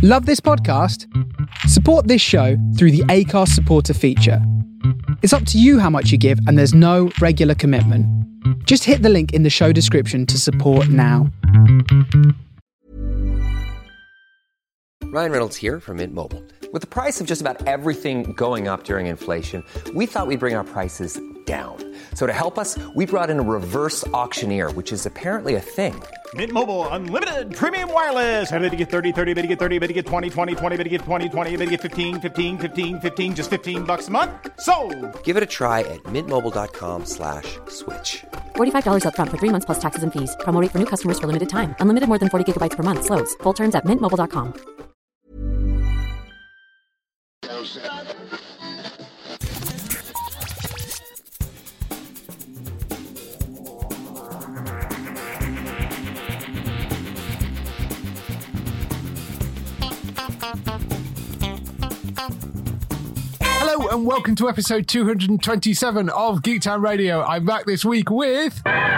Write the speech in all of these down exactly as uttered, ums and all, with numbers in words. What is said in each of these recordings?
Love this podcast? Support this show through the Acast supporter feature. It's up to you how much you give, and there's no regular commitment. Just hit the link in the show description to support now. Ryan Reynolds here from Mint Mobile. With the price of just about everything going up during inflation, we thought we'd bring our prices down. So to help us, we brought in a reverse auctioneer, which is apparently a thing. Mint Mobile Unlimited Premium Wireless. How to get thirty, thirty, how to get thirty, how to get twenty, twenty, twenty, how to get twenty, twenty, how to get fifteen, fifteen, fifteen, fifteen, just fifteen bucks a month? Sold! Give it a try at mintmobile.com slash switch. forty-five dollars up front for three months plus taxes and fees. Promo rate for new customers for limited time. Unlimited more than forty gigabytes per month. Slows full terms at mint mobile dot com. Hello and welcome to episode two hundred twenty-seven of Geektown Radio. I'm back this week with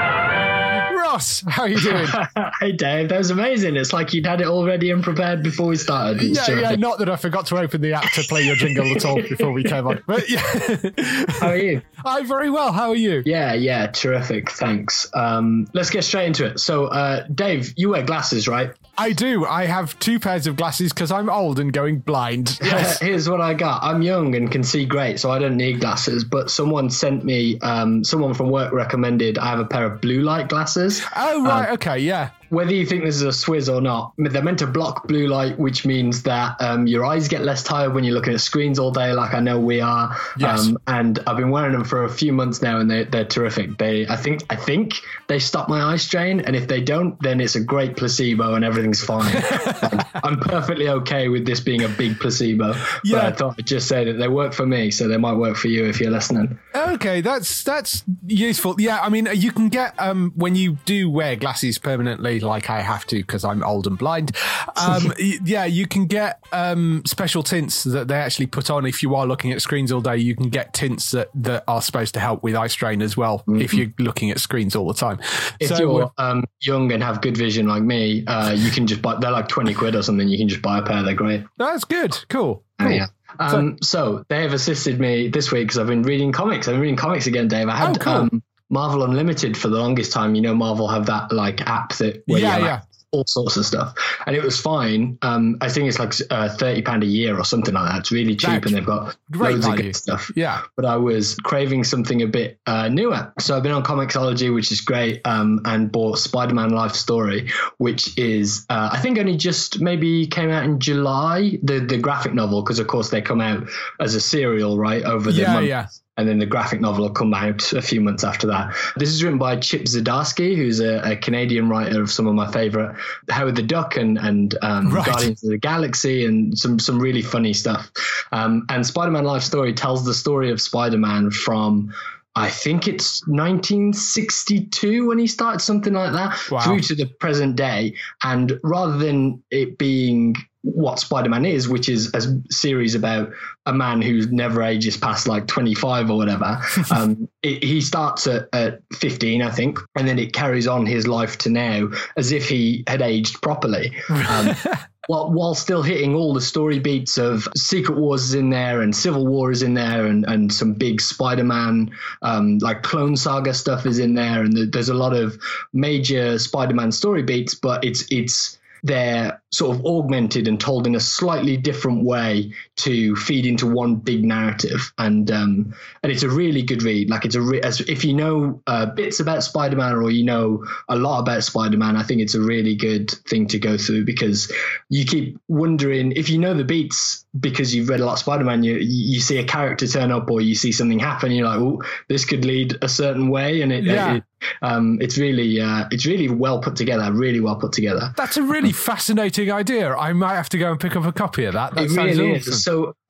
Ross. How are you doing? Hey Dave, that was amazing. It's like you'd had it all ready and prepared before we started. It's yeah, terrific. yeah, not that I forgot to open the app to play your jingle at all before we came on. But yeah. How are you? I'm very well. How are you? Yeah, yeah, terrific. Thanks. Um, let's get straight into it. So, uh, Dave, you wear glasses, right? I do. I have two pairs of glasses because I'm old and going blind. Yes. Here's what I got. I'm young and can see great, so I don't need glasses. But someone sent me, um, someone from work recommended I have a pair of blue light glasses. Oh, right. Um, okay. Yeah. Whether you think this is a swizz or not, they're meant to block blue light, which means that um, your eyes get less tired when you're looking at screens all day, like I know we are. Yes. Um, and I've been wearing them for a few months now, and they, they're terrific. They, I think, I think they stop my eye strain, and if they don't, then it's a great placebo, and everything's fine. I'm perfectly okay with this being a big placebo. Yeah. But I thought I'd just say that they work for me, so they might work for you if you're listening. Okay, that's that's useful. Yeah, I mean, you can get um, when you do wear glasses permanently, like I have to because I'm old and blind. Um, yeah, you can get um, special tints that they actually put on if you are looking at screens all day. You can get tints that, that are supposed to help with eye strain as well mm-hmm. if you're looking at screens all the time. If so, you're um, young and have good vision like me, uh, you can just buy. They're like twenty quid or something. You can just buy a pair. They're great. That's good. Cool. Oh, cool. yeah. Um, so, so they have assisted me this week because I've been reading comics. I've been reading comics again, Dave. I had oh, cool. um, Marvel Unlimited for the longest time. You know, Marvel have that like app that where yeah, you have yeah. all sorts of stuff, and it was fine. Um, I think it's like uh, thirty pound a year or something like that. It's really cheap, That's and they've got great loads value. of good stuff. Yeah, but I was craving something a bit uh, newer, so I've been on Comixology, which is great, um, and bought Spider-Man Life Story, which is uh, I think only just maybe came out in July. The the graphic novel, because of course they come out as a serial right over the yeah, month. yeah. And then the graphic novel will come out a few months after that. This is written by Chip Zdarsky, who's a, a Canadian writer of some of my favorite Howard the Duck and, and um, right. Guardians of the Galaxy and some, some really funny stuff. Um, and Spider-Man Life Story tells the story of Spider-Man from, I think it's nineteen sixty-two when he started, something like that, wow. through to the present day. And rather than it being what Spider-Man is, which is a series about a man who never ages past like twenty-five or whatever. um, it, he starts at, at fifteen, I think, and then it carries on his life to now as if he had aged properly. Um, while, while still hitting all the story beats of Secret Wars is in there and Civil War is in there and, and some big Spider-Man, um, like Clone Saga stuff is in there. And the, there's a lot of major Spider-Man story beats, but it's, it's, they're sort of augmented and told in a slightly different way to feed into one big narrative. And um, and it's a really good read. Like it's a re- as if you know uh, bits about Spider-Man or you know a lot about Spider-Man, I think it's a really good thing to go through because you keep wondering if you know the beats because you've read a lot of Spider-Man. You you see a character turn up or you see something happen. You're like, oh, this could lead a certain way, and it. Yeah. it Um, it's really, uh, it's really well put together. Really well put together. That's a really fascinating idea. I might have to go and pick up a copy of that. That it sounds really awesome. is. So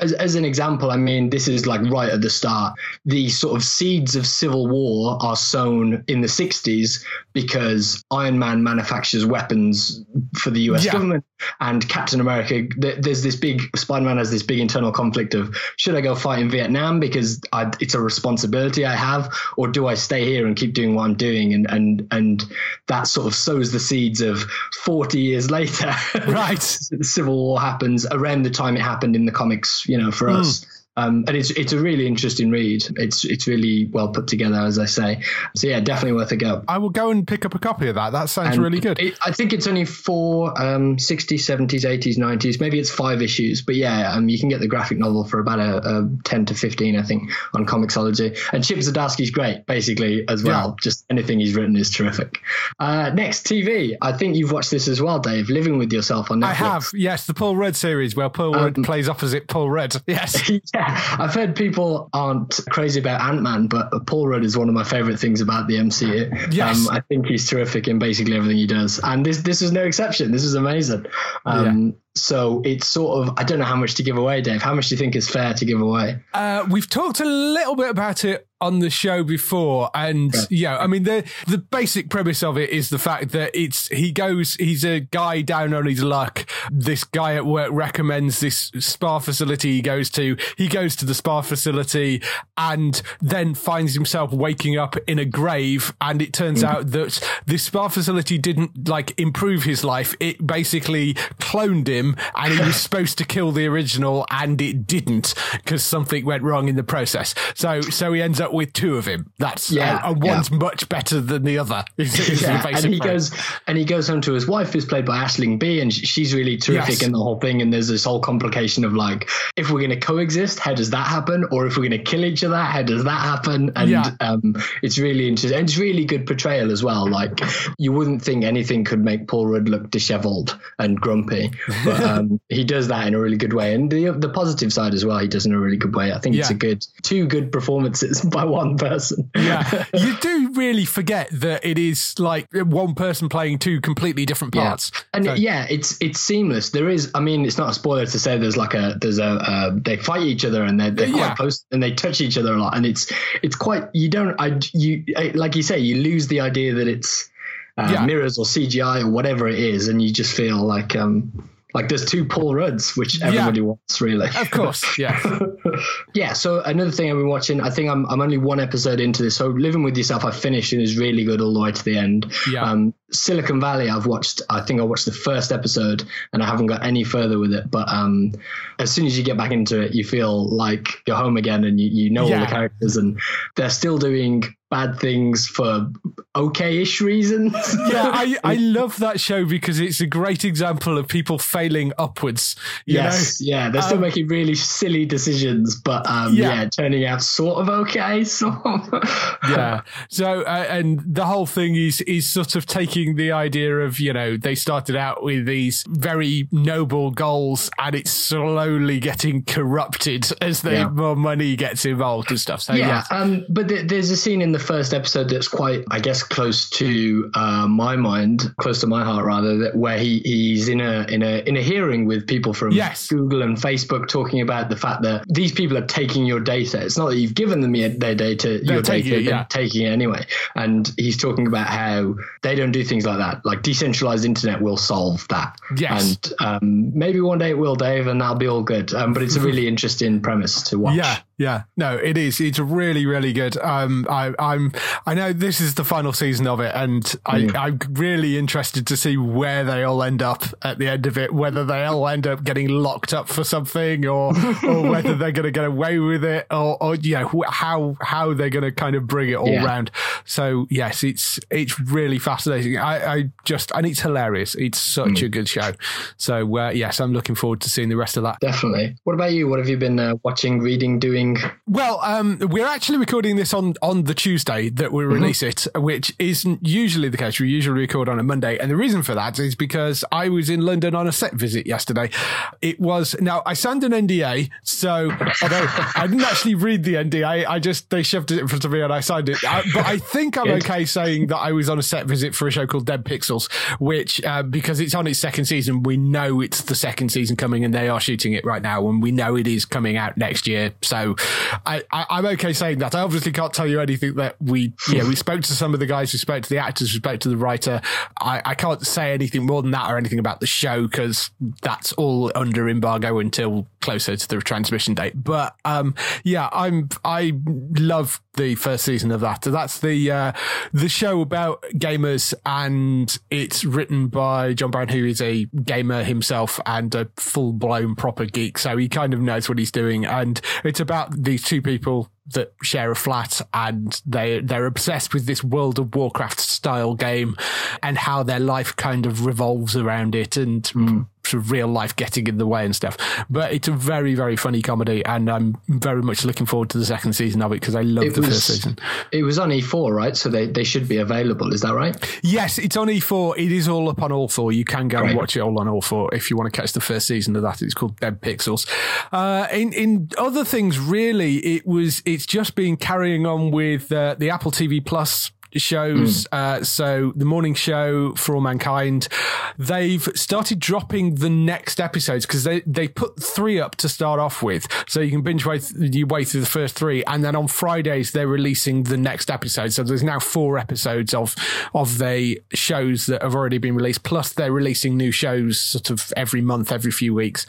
as, as an example, I mean, this is like right at the start. The sort of seeds of civil war are sown in the sixties because Iron Man manufactures weapons for the U S yeah. government, and Captain America, th- there's this big, Spider-Man has this big internal conflict of, should I go fight in Vietnam because I, it's a responsibility I have, or do I stay here and keep doing what I'm doing? And and and that sort of sows the seeds of forty years later. Right. The Civil War happens around the time it happened in the comics, you know, for mm. us. Um, and it's it's a really interesting read. It's it's really well put together, as I say. So yeah, definitely worth a go. I will go and pick up a copy of that. That sounds and really good. It, I think it's only for um, sixties, seventies, eighties, nineties. Maybe it's five issues. But yeah, um, you can get the graphic novel for about a, a ten to fifteen, I think, on Comixology. And Chip Zdarsky's great, basically, as well. Yeah. Just anything he's written is terrific. Uh, next, T V. I think you've watched this as well, Dave. Living with Yourself on Netflix. I have, yes. The Paul Rudd series where Paul Rudd um, plays opposite Paul Rudd. Yes. Yeah. I've heard people aren't crazy about Ant-Man, but Paul Rudd is one of my favorite things about the M C U. Yes. Um, I think he's terrific in basically everything he does. And this this is no exception. This is amazing. Um, yeah. So it's sort of, I don't know how much to give away, Dave. How much do you think is fair to give away? Uh, we've talked a little bit about it on the show before, and yeah, yeah I mean the the basic premise of it is the fact that it's he goes he's a guy down on his luck. This guy at work recommends this spa facility he goes to. He goes to the spa facility and then finds himself waking up in a grave, and it turns mm. out that this spa facility didn't like improve his life. It basically cloned him, and he was supposed to kill the original, and it didn't because something went wrong in the process. So so he ends up with two of him. That's yeah, uh, and one's yeah. much better than the other. Is, is yeah. the basic and he point. goes and he goes home to his wife, who's played by Aisling B, and she's really terrific yes. in the whole thing. And there's this whole complication of like, if we're going to coexist, how does that happen? Or if we're going to kill each other, how does that happen? And yeah. um, it's really interesting. And it's really good portrayal as well. Like, you wouldn't think anything could make Paul Rudd look disheveled and grumpy, but um, he does that in a really good way. And the the positive side as well, he does in a really good way. I think yeah. it's a good two good performances by one person. Yeah, you do really forget that it is like one person playing two completely different parts. Yeah. And so. yeah, it's it's seamless. There is, I mean, it's not a spoiler to say there's like a there's a uh, they fight each other and they're, they're quite yeah. close and they touch each other a lot, and it's it's quite you don't I you like you say you lose the idea that it's uh, yeah. mirrors or C G I or whatever it is, and you just feel like um. Like there's two Paul Rudds, which everybody yeah. wants, really. Of course, yeah. yeah, so another thing I've been watching, I think I'm I'm only one episode into this. So Living with Yourself, I finished and is really good all the way to the end. Yeah. Um, Silicon Valley, I've watched, I think I watched the first episode and I haven't got any further with it. But um, as soon as you get back into it, you feel like you're home again and you, you know yeah. all the characters, and they're still doing bad things for okay-ish reasons. yeah, I, I love that show because it's a great example of people failing upwards. You yes, know? yeah, they're still um, making really silly decisions, but um, yeah. yeah, turning out sort of okay. Sort of. yeah. So, uh, and the whole thing is is sort of taking the idea of, you know, they started out with these very noble goals, and it's slowly getting corrupted as the yeah. more money gets involved and stuff. So yeah, yeah. Um, but th- there's a scene in the first episode that's quite, I guess, close to uh, my mind, close to my heart rather, that where he he's in a in a in a hearing with people from yes. Google and Facebook talking about the fact that these people are taking your data. It's not that you've given them their data, they're your taking data, it, yeah. they're taking it anyway. And he's talking about how they don't do things like that. Like decentralized internet will solve that. Yes. And um, maybe one day it will, Dave, and that'll be all good. Um, but it's a really interesting premise to watch. Yeah. Yeah, no, it is. It's really, really good. Um, I, I'm, I know this is the final season of it, and I, mm. I'm really interested to see where they all end up at the end of it. Whether they all end up getting locked up for something, or, or whether they're going to get away with it, or, or you know, how how they're going to kind of bring it all yeah. round. So yes, it's it's really fascinating. I, I just and it's hilarious. It's such mm. a good show. So uh, yes, I'm looking forward to seeing the rest of that. Definitely. What about you? What have you been uh, watching, reading, doing recording? Well, um, we're actually recording this on, on the Tuesday that we release mm-hmm. it, which isn't usually the case. We usually record on a Monday. And the reason for that is because I was in London on a set visit yesterday. It was, now I signed an N D A, so although I didn't actually read the N D A, I just, they shoved it in front of me and I signed it. I, but I think I'm okay saying that I was on a set visit for a show called Dead Pixels, which, uh, because it's on its second season, we know it's the second season coming and they are shooting it right now and we know it is coming out next year. So I, I, I'm okay saying that. I obviously can't tell you anything that we, yeah, we spoke to some of the guys, we spoke to the actors, we spoke to the writer. I, I can't say anything more than that or anything about the show because that's all under embargo until closer to the transmission date. But um, yeah, I'm I love the first season of that. That's the uh, the show about gamers, and it's written by John Brown, who is a gamer himself and a full blown proper geek. So he kind of knows what he's doing, and it's about these two people that share a flat and they they're obsessed with this World of Warcraft style game and how their life kind of revolves around it and mm. sort of real life getting in the way and stuff. But it's a very, very funny comedy and I'm very much looking forward to the second season of it because I love it the was, first season. It was on E four, right? So they, they should be available. Is that right? Yes, it's on E four. It is all up on All four. You can go Great. and watch it all on All four if you want to catch the first season of that. It's called Dead Pixels. Uh, in, in other things, really, it was, it's just been carrying on with uh, the Apple T V Plus shows. Mm. Uh, so the morning show For All Mankind, they've started dropping the next episodes because they, they put three up to start off with. So you can binge way th- your way through the first three. And then on Fridays, they're releasing the next episode. So there's now four episodes of, of the shows that have already been released. Plus they're releasing new shows sort of every month, every few weeks.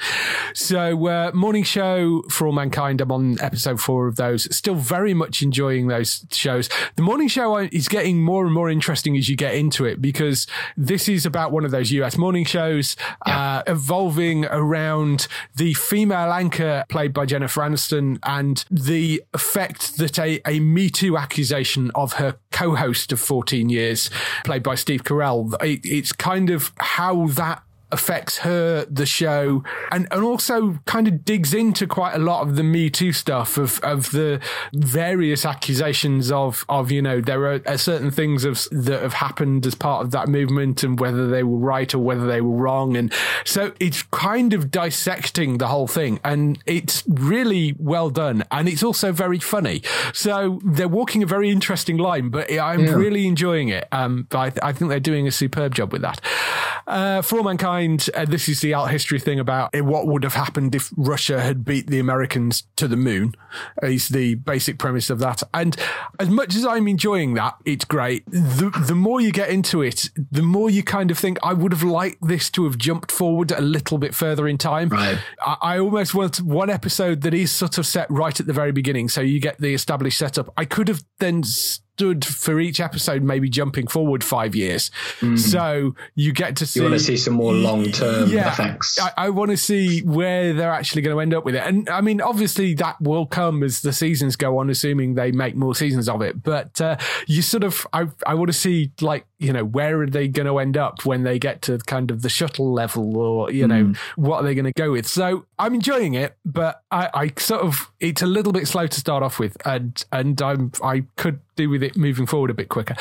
So, uh, morning show For All Mankind, I'm on episode four of those. Still very much enjoying those shows. The morning show is getting more and more interesting as you get into it because this is about one of those U S morning shows yeah. uh, evolving around the female anchor played by Jennifer Aniston and the effect that a, a Me Too accusation of her co-host of fourteen years played by Steve Carell, it, it's kind of how that affects her, the show, and, and also kind of digs into quite a lot of the Me Too stuff of, of the various accusations of, of, you know, there are, are certain things of, that have happened as part of that movement and whether they were right or whether they were wrong. And so it's kind of dissecting the whole thing and it's really well done. And it's also very funny. So they're walking a very interesting line, but I'm yeah. really enjoying it. Um, but I, th- I think they're doing a superb job with that. Uh, For All Mankind, uh, this is the art history thing about what would have happened if Russia had beat the Americans to the moon, is the basic premise of that. And as much as I'm enjoying that, it's great. The, the more you get into it, the more you kind of think, I would have liked this to have jumped forward a little bit further in time. Right. I, I almost want one episode that is sort of set right at the very beginning, so you get the established setup. I could have then stood for each episode, maybe jumping forward five years. Mm. So you get to see. You want to see some more long-term yeah, effects. I, I want to see where they're actually going to end up with it. And I mean, obviously that will come as the seasons go on, assuming they make more seasons of it. But uh, you sort of, I, I want to see, like, you know, where are they going to end up when they get to kind of the shuttle level, or, you know, mm. what are they going to go with? So I'm enjoying it, but I, I sort of, it's a little bit slow to start off with, and and I'm I could do with it moving forward a bit quicker.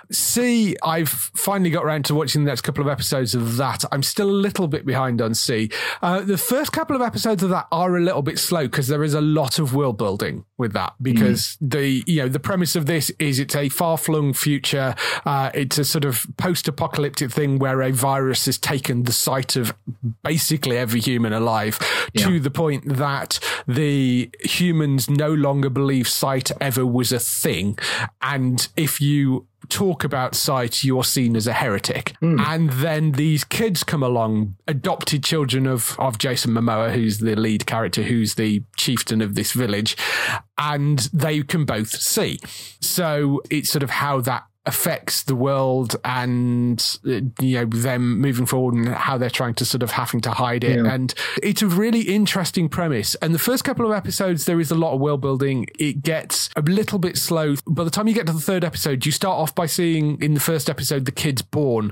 C, I've finally got around to watching the next couple of episodes of that. I'm still a little bit behind on C. Uh, the first couple of episodes of that are a little bit slow because there is a lot of world building with that, because mm. the, you know, the premise of this is it's a far-flung future. Uh, it's a sort of post-apocalyptic thing where a virus has taken the sight of basically every human alive yeah. to the point that the humans no longer believe sight ever was a thing. And if you talk about sight, you're seen as a heretic. Mm. And then these kids come along, adopted children of, of Jason Momoa, who's the lead character, who's the chieftain of this village, and they can both see. So it's sort of how that affects the world and, you know, them moving forward and how they're trying to sort of having to hide it. Yeah. And it's a really interesting premise. And the first couple of episodes, there is a lot of world building. It gets a little bit slow. By the time you get to the third episode, you start off by seeing in the first episode, the kid's born.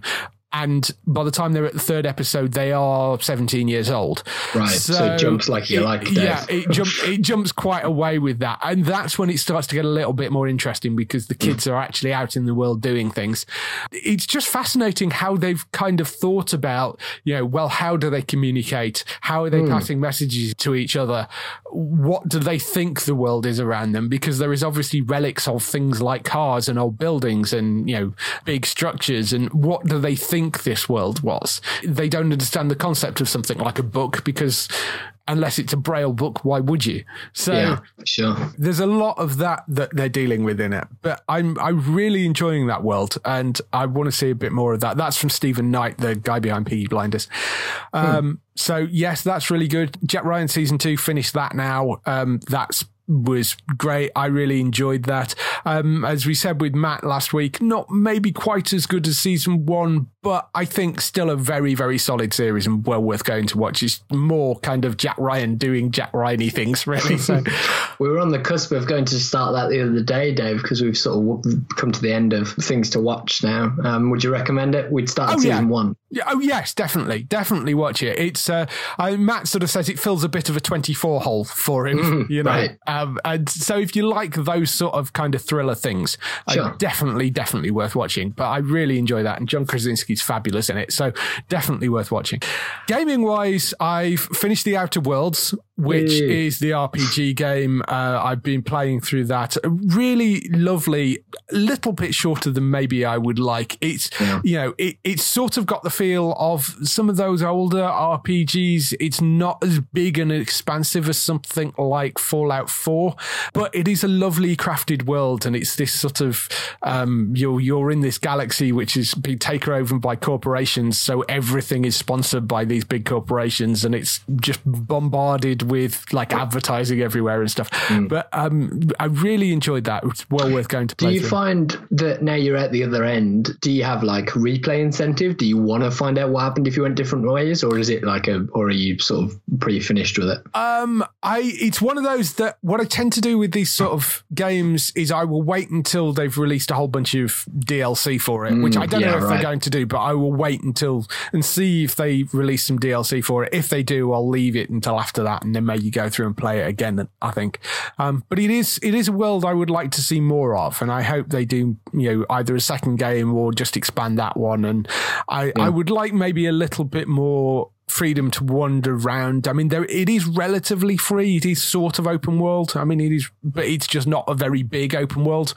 and by the time they're at the third episode, they are seventeen years old. Right. So, so it jumps like you it, like, Dave. Yeah, it, jump, it jumps quite away with that. And that's when it starts to get a little bit more interesting because the kids mm. are actually out in the world doing things. It's just fascinating how they've kind of thought about, you know, well, how do they communicate? How are they mm. passing messages to each other? What do they think the world is around them? Because there is obviously relics of things like cars and old buildings and, you know, big structures. And what do they think this world was? They don't understand the concept of something like a book because unless it's a Braille book, why would you? So yeah, sure. There's a lot of that that they're dealing with in it. But I'm I'm really enjoying that world and I want to see a bit more of that. That's from Stephen Knight, the guy behind Peaky Blinders. Um, hmm. So yes, that's really good. Jack Ryan season two, finished that now. Um, that's was great. I really enjoyed that. Um, as we said with Matt last week, not maybe quite as good as season one, but I think still a very, very solid series and well worth going to watch. It's more kind of Jack Ryan doing Jack Ryan-y things, really. So we were on the cusp of going to start that the other day, Dave, because we've sort of come to the end of things to watch now. Um, would you recommend it? We'd start oh, season yeah. one. Yeah, oh yes, definitely, definitely watch it. It's uh, I, Matt sort of says it fills a bit of a twenty-four hole for him, mm, you know. Right. Um, and so if you like those sort of kind of thriller things, sure. uh, definitely, definitely worth watching. But I really enjoy that, and John Krasinski's fabulous in it, so definitely worth watching. Gaming wise, I've finished The Outer Worlds, which yeah. is the R P G game. Uh, I've been playing through that. Really lovely, a little bit shorter than maybe I would like. It's, yeah. you know, it, it's sort of got the feel of some of those older R P Gs. It's not as big and expansive as something like Fallout four, but it is a lovely crafted world. And it's this sort of, um, you're, you're in this galaxy, which is being taken over by corporations. So everything is sponsored by these big corporations and it's just bombarded with like advertising everywhere and stuff. Mm. But um, I really enjoyed that. It's well worth going to play. Do you through. find that now you're at the other end, do you have like replay incentive? Do you want to find out what happened if you went different ways, or is it like a, or are you sort of pretty finished with it? Um, I it's one of those that what I tend to do with these sort of games is I will wait until they've released a whole bunch of D L C for it, mm, which I don't yeah, know if right. they're going to do, but I will wait until and see if they release some D L C for it. If they do, I'll leave it until after that, and then maybe go through and play it again, I think. Um, but it is it is a world I would like to see more of, and I hope they do, you know, either a second game or just expand that one. And I, yeah. I would like maybe a little bit more freedom to wander around. I mean, there it is relatively free. It is sort of open world. I mean, it is, but it's just not a very big open world.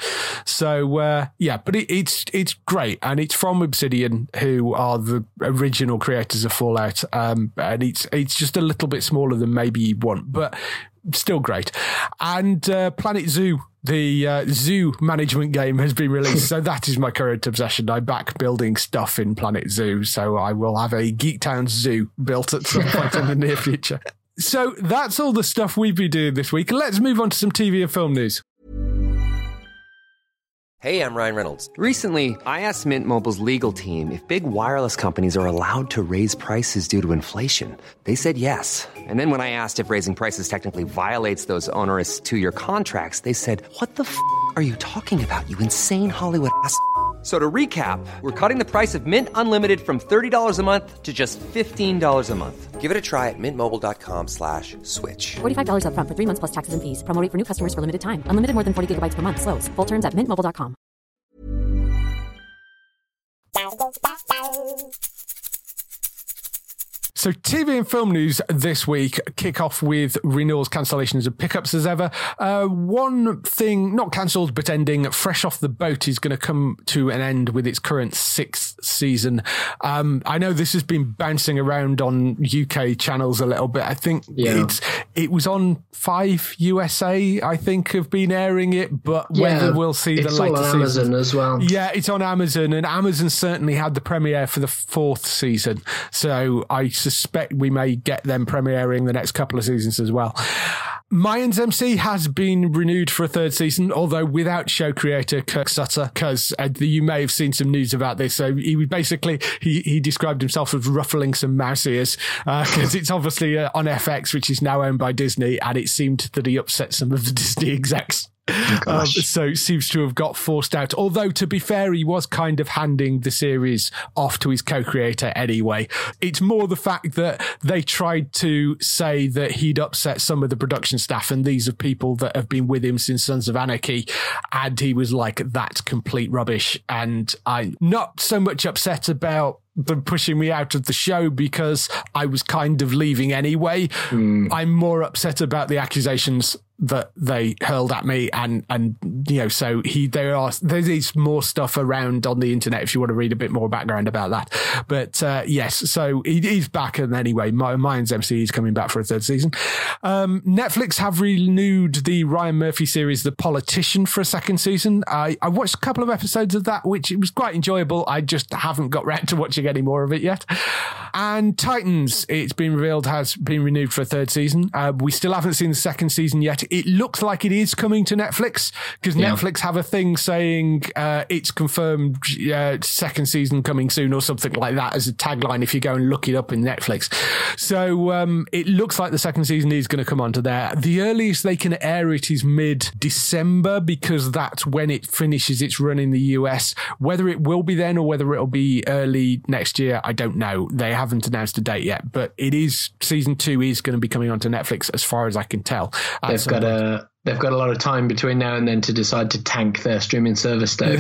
So uh, yeah, but it, it's it's great, and it's from Obsidian, who are the original creators of Fallout. Um, and it's it's just a little bit smaller than maybe you want, but still great. And uh, Planet Zoo, the uh, zoo management game, has been released. So that is my current obsession. I'm back building stuff in Planet Zoo. So I will have a Geektown zoo built at some point in the near future. So that's all the stuff we've been doing this week. Let's move on to some T V and film news. Hey, I'm Ryan Reynolds. Recently, I asked Mint Mobile's legal team if big wireless companies are allowed to raise prices due to inflation. They said yes. And then when I asked if raising prices technically violates those onerous two-year contracts, they said, what the f*** are you talking about, you insane Hollywood ass f- So to recap, we're cutting the price of Mint Unlimited from thirty dollars a month to just fifteen dollars a month. Give it a try at mintmobile.com slash switch. forty-five dollars up front for three months plus taxes and fees. Promo rate for new customers for limited time. Unlimited more than forty gigabytes per month. Slows full terms at mint mobile dot com. So T V and film news this week kick off with renewals, cancellations and pickups as ever. Uh, one thing, not cancelled, but ending, Fresh Off the Boat is going to come to an end with its current sixth season. Um, I know this has been bouncing around on U K channels a little bit. I think yeah. it's it was on five U S A, I think, have been airing it, but yeah, whether we'll see the later season. It's on Amazon as well. Yeah, it's on Amazon, and Amazon certainly had the premiere for the fourth season. So I suspect we may get them premiering the next couple of seasons as well. Mayans M C has been renewed for a third season, although without show creator Kirk Sutter, because uh, you may have seen some news about this. So he would basically, he, he described himself as ruffling some mouse ears, because uh, it's obviously uh, on F X, which is now owned by Disney, and it seemed that he upset some of the Disney execs Um, so seems to have got forced out. Although, to be fair, he was kind of handing the series off to his co-creator anyway. It's more the fact that they tried to say that he'd upset some of the production staff, and these are people that have been with him since Sons of Anarchy, and he was like, that's complete rubbish. And I'm not so much upset about them pushing me out of the show because I was kind of leaving anyway. Mm. I'm more upset about the accusations that they hurled at me, and and you know, so he there are there is more stuff around on the internet if you want to read a bit more background about that. But uh, yes, so he, he's back, and anyway, Mayans M C is coming back for a third season. Um, Netflix have renewed the Ryan Murphy series, The Politician, for a second season. I, I watched a couple of episodes of that, which it was quite enjoyable. I just haven't got round to watching any more of it yet. And Titans, it's been revealed, has been renewed for a third season. Uh, we still haven't seen the second season yet. It looks like it is coming to Netflix because yeah. Netflix have a thing saying uh, it's confirmed uh, second season coming soon or something like that as a tagline if you go and look it up in Netflix. So um, it looks like the second season is going to come onto there. The earliest they can air it is mid-December because that's when it finishes its run in the U S. Whether it will be then or whether it'll be early next year, I don't know. They haven't announced a date yet, but it is, season two is going to be coming onto Netflix as far as I can tell. They've got a they've got a lot of time between now and then to decide to tank their streaming service, Dave.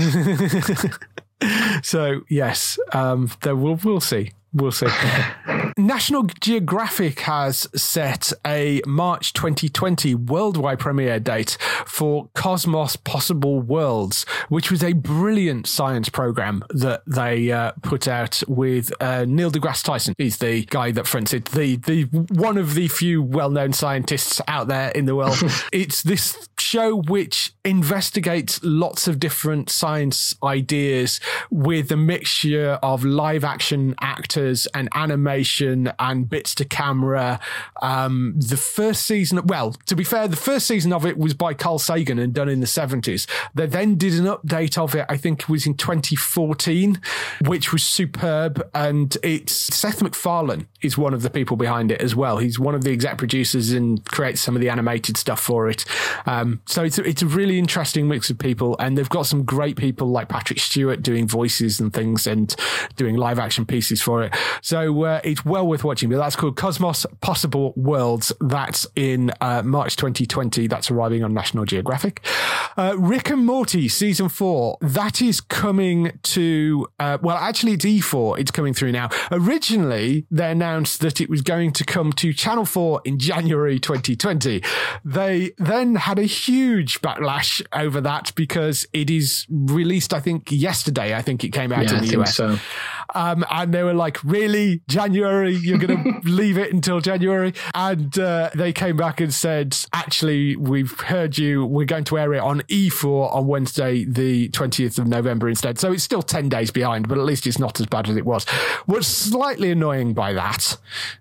So yes, um, there we'll we'll see. We'll see. National Geographic has set a March twenty twenty worldwide premiere date for Cosmos Possible Worlds, which was a brilliant science program that they uh, put out with uh, Neil deGrasse Tyson. He's the guy that fronts it, the, the one of the few well-known scientists out there in the world. It's this show which investigates lots of different science ideas with a mixture of live-action actors and animation and bits to camera. Um, the first season, well, to be fair, the first season of it was by Carl Sagan and done in the seventies. They then did an update of it, I think it was in twenty fourteen, which was superb. And it's Seth MacFarlane is one of the people behind it as well. He's one of the exec producers and creates some of the animated stuff for it. Um, so it's a, it's a really interesting mix of people, and they've got some great people like Patrick Stewart doing voices and things and doing live action pieces for it. So uh, it's well worth watching, but that's called Cosmos Possible Worlds. That's in uh, March twenty twenty. That's arriving on National Geographic. Uh, Rick and Morty season four. That is coming to, uh, well, actually it's E four. It's coming through now. Originally, they announced that it was going to come to Channel four in January twenty twenty. They then had a huge backlash over that because it is released, I think, yesterday. I think it came out yeah, in the I U S. So. Um, and they were like, really? January? You're going to leave it until January? And uh, they came back and said, actually, we've heard you. We're going to air it on E four on Wednesday, the twentieth of November instead. So it's still ten days behind, but at least it's not as bad as it was. What's slightly annoying by that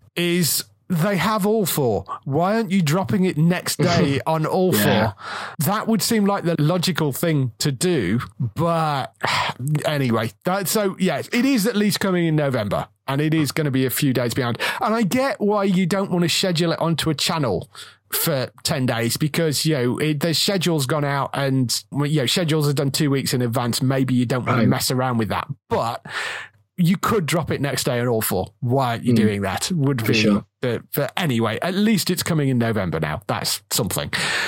is they have All four. Why aren't you dropping it next day on All yeah. four? That would seem like the logical thing to do. But anyway, that, so yes, it is at least coming in November, and it is going to be a few days behind. And I get why you don't want to schedule it onto a channel for ten days because, you know, it, the schedule's gone out and, you know, schedules are done two weeks in advance. Maybe you don't want right. to mess around with that. But you could drop it next day on All four. Why aren't you mm. doing that? Would be sure. the, but anyway, at least it's coming in November now. That's something.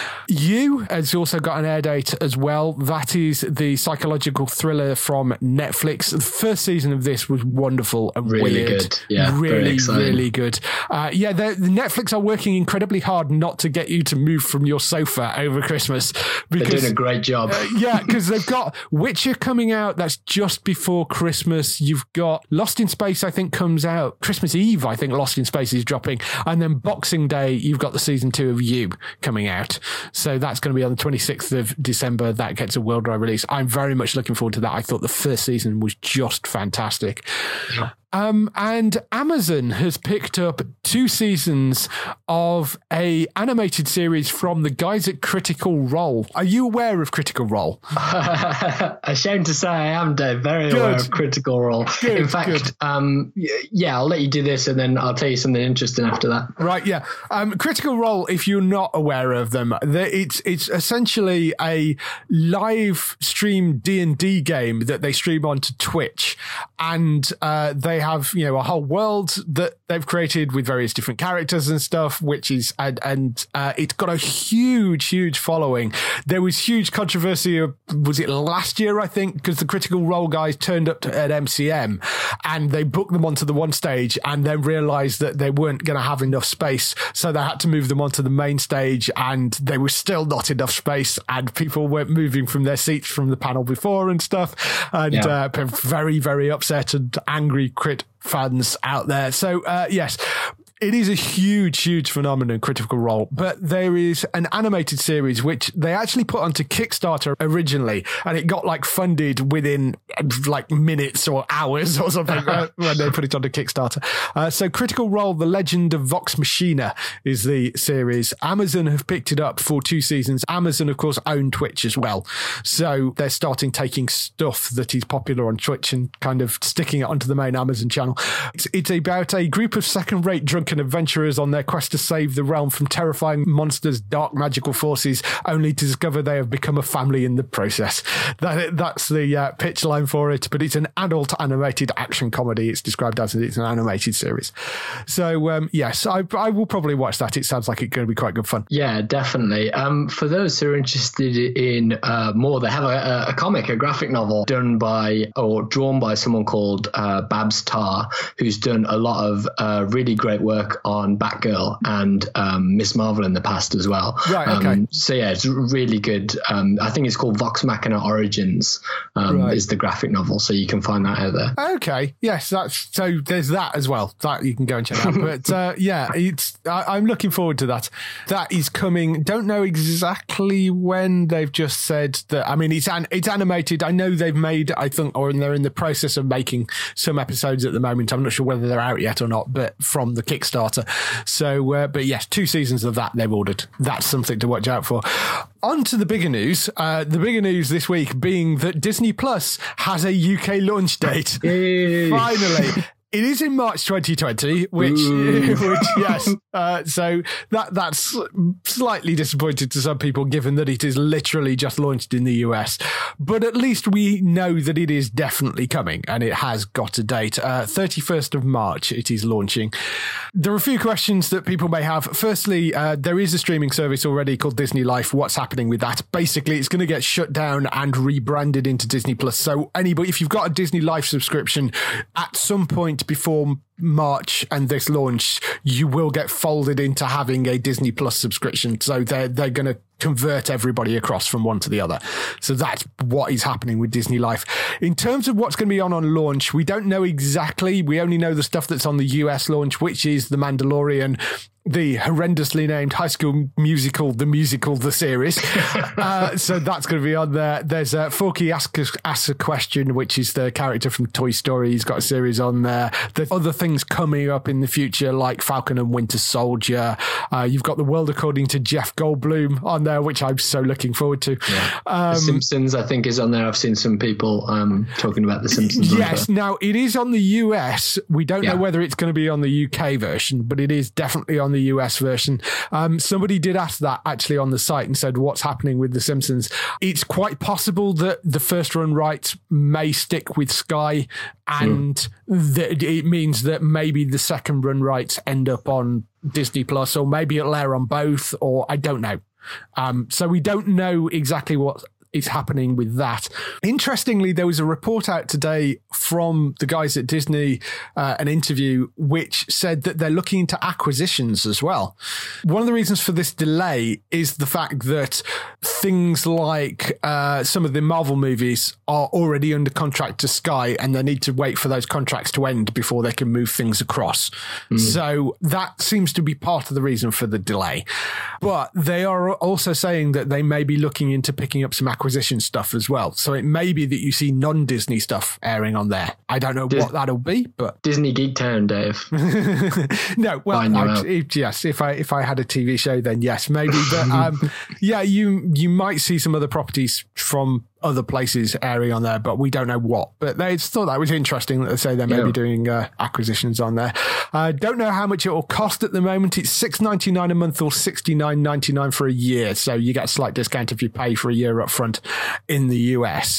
You has also got an air date as well. That is the psychological thriller from Netflix. The first season of this was wonderful and really weird. Good. Yeah, really, really good. Uh, yeah, the Netflix are working incredibly hard not to get you to move from your sofa over Christmas. Because, they're doing a great job. uh, yeah, because they've got Witcher coming out. That's just before Christmas. You've got Lost in Space, I think, comes out Christmas Eve. I think Lost in Space is dropping. And then Boxing Day, you've got the season two of You coming out. So that's going to be on the twenty-sixth of December. That gets a worldwide release. I'm very much looking forward to that. I thought the first season was just fantastic. Yeah. Um, and Amazon has picked up two seasons of a animated series from the guys at Critical Role. Are you aware of Critical Role? Ashamed to say I am, Dave. Very Good. aware of Critical Role. Good, In fact, good. um, yeah, I'll let you do this and then I'll tell you something interesting after that. Right, yeah. Um, Critical Role, if you're not aware of them, it's it's essentially a live stream D and D game that they stream onto Twitch. And uh, they have, you know, a whole world that they've created with various different characters and stuff, which is, and, and uh, it's got a huge, huge following. There was huge controversy, of, was it last year, I think, because the Critical Role guys turned up to, at M C M and they booked them onto the one stage and then realised that they weren't going to have enough space. So they had to move them onto the main stage and there was still not enough space and people weren't moving from their seats from the panel before and stuff. And Yeah. uh, very, very upset and angry crit fans out there. So, uh, yes, it is a huge, huge phenomenon, Critical Role, but there is an animated series which they actually put onto Kickstarter originally, and it got like funded within like minutes or hours or something uh, when they put it onto Kickstarter. Uh, so Critical Role, The Legend of Vox Machina is the series. Amazon have picked it up for two seasons. Amazon, of course, own Twitch as well. So they're starting taking stuff that is popular on Twitch and kind of sticking it onto the main Amazon channel. It's, it's about a group of second-rate drunken adventurers on their quest to save the realm from terrifying monsters, dark magical forces, only to discover they have become a family in the process. That, that's the uh, pitch line for it, but it's an adult animated action comedy. It's described as it's an animated series. So, um, yes, I, I will probably watch that. It sounds like it's going to be quite good fun. Yeah, definitely. Um, for those who are interested in uh, more, they have a, a comic, a graphic novel done by or drawn by someone called uh, Babs Tarr, who's done a lot of uh, really great work on Batgirl and um, Miss Marvel in the past as well. Right, okay. Um, so yeah, it's really good. Um, I think it's called Vox Machina Origins um, Right. is the graphic novel, so you can find that out there. Okay, yes, that's so. There's that as well that you can go and check out. But uh, yeah, it's I, I'm looking forward to that. That is coming. Don't know exactly when. They've just said that. I mean, it's an, it's animated. I know they've made. I think, or they're in the process of making some episodes at the moment. I'm not sure whether they're out yet or not. But from the Kickstarter. So, uh, but yes, two seasons of that they've ordered. That's something to watch out for. On to the bigger news. Uh, the bigger news this week being that Disney Plus has a U K launch date. Yay. Finally. It is in March twenty twenty, which, which yes, uh, so that that's slightly disappointing to some people, given that it is literally just launched in the U S. But at least we know that it is definitely coming, and it has got a date. Uh, thirty-first of March, it is launching. There are a few questions that people may have. Firstly, uh, there is a streaming service already called Disney Life. What's happening with that? Basically, it's going to get shut down and rebranded into Disney Plus. So anybody, if you've got a Disney Life subscription, at some point before March and this launch, you will get folded into having a Disney Plus subscription. So they're they're going to convert everybody across from one to the other. So that's what is happening with Disney Life. In terms of what's going to be on on launch, we don't know exactly. We only know the stuff that's on the U S launch, which is The Mandalorian, the horrendously named High School Musical, the musical, the series. uh, so that's going to be on there. There's uh, Forky Ask a, Ask a Question, which is the character from Toy Story. He's got a series on there. There's other things coming up in the future, like Falcon and Winter Soldier. Uh, you've got The World According to Jeff Goldblum on there, which I'm so looking forward to. Yeah. Um, The Simpsons, I think, is on there. I've seen some people um, talking about The Simpsons. on Yes. there. Now, it is on the U S. We don't Yeah. know whether it's going to be on the U K version, but it is definitely on the U S version. Um, somebody did ask that actually on the site and said, what's happening with The Simpsons? It's quite possible that the first run rights may stick with Sky, and mm. that it means that maybe the second run rights end up on Disney Plus, or maybe it'll air on both, or I don't know. Um, so we don't know exactly what is happening with that. Interestingly, there was a report out today from the guys at Disney, uh, an interview, which said that they're looking into acquisitions as well. One of the reasons for this delay is the fact that things like uh, some of the Marvel movies are already under contract to Sky, and they need to wait for those contracts to end before they can move things across. Mm. So that seems to be part of the reason for the delay. But they are also saying that they may be looking into picking up some acquisition stuff as well. So it may be that you see non-Disney stuff airing on there. I don't know Dis- what that'll be, but Disney Geek Town, Dave. No, well, I'd, if, yes, if I if I had a T V show, then yes, maybe. But um, yeah, you you might see some other properties from other places airing on there, but we don't know what. But they thought that was interesting that they say they may yeah. be doing uh, acquisitions on there. I uh, don't know how much it will cost at the moment. It's six ninety-nine a month or sixty-nine ninety-nine for a year. So you get a slight discount if you pay for a year up front in the U S.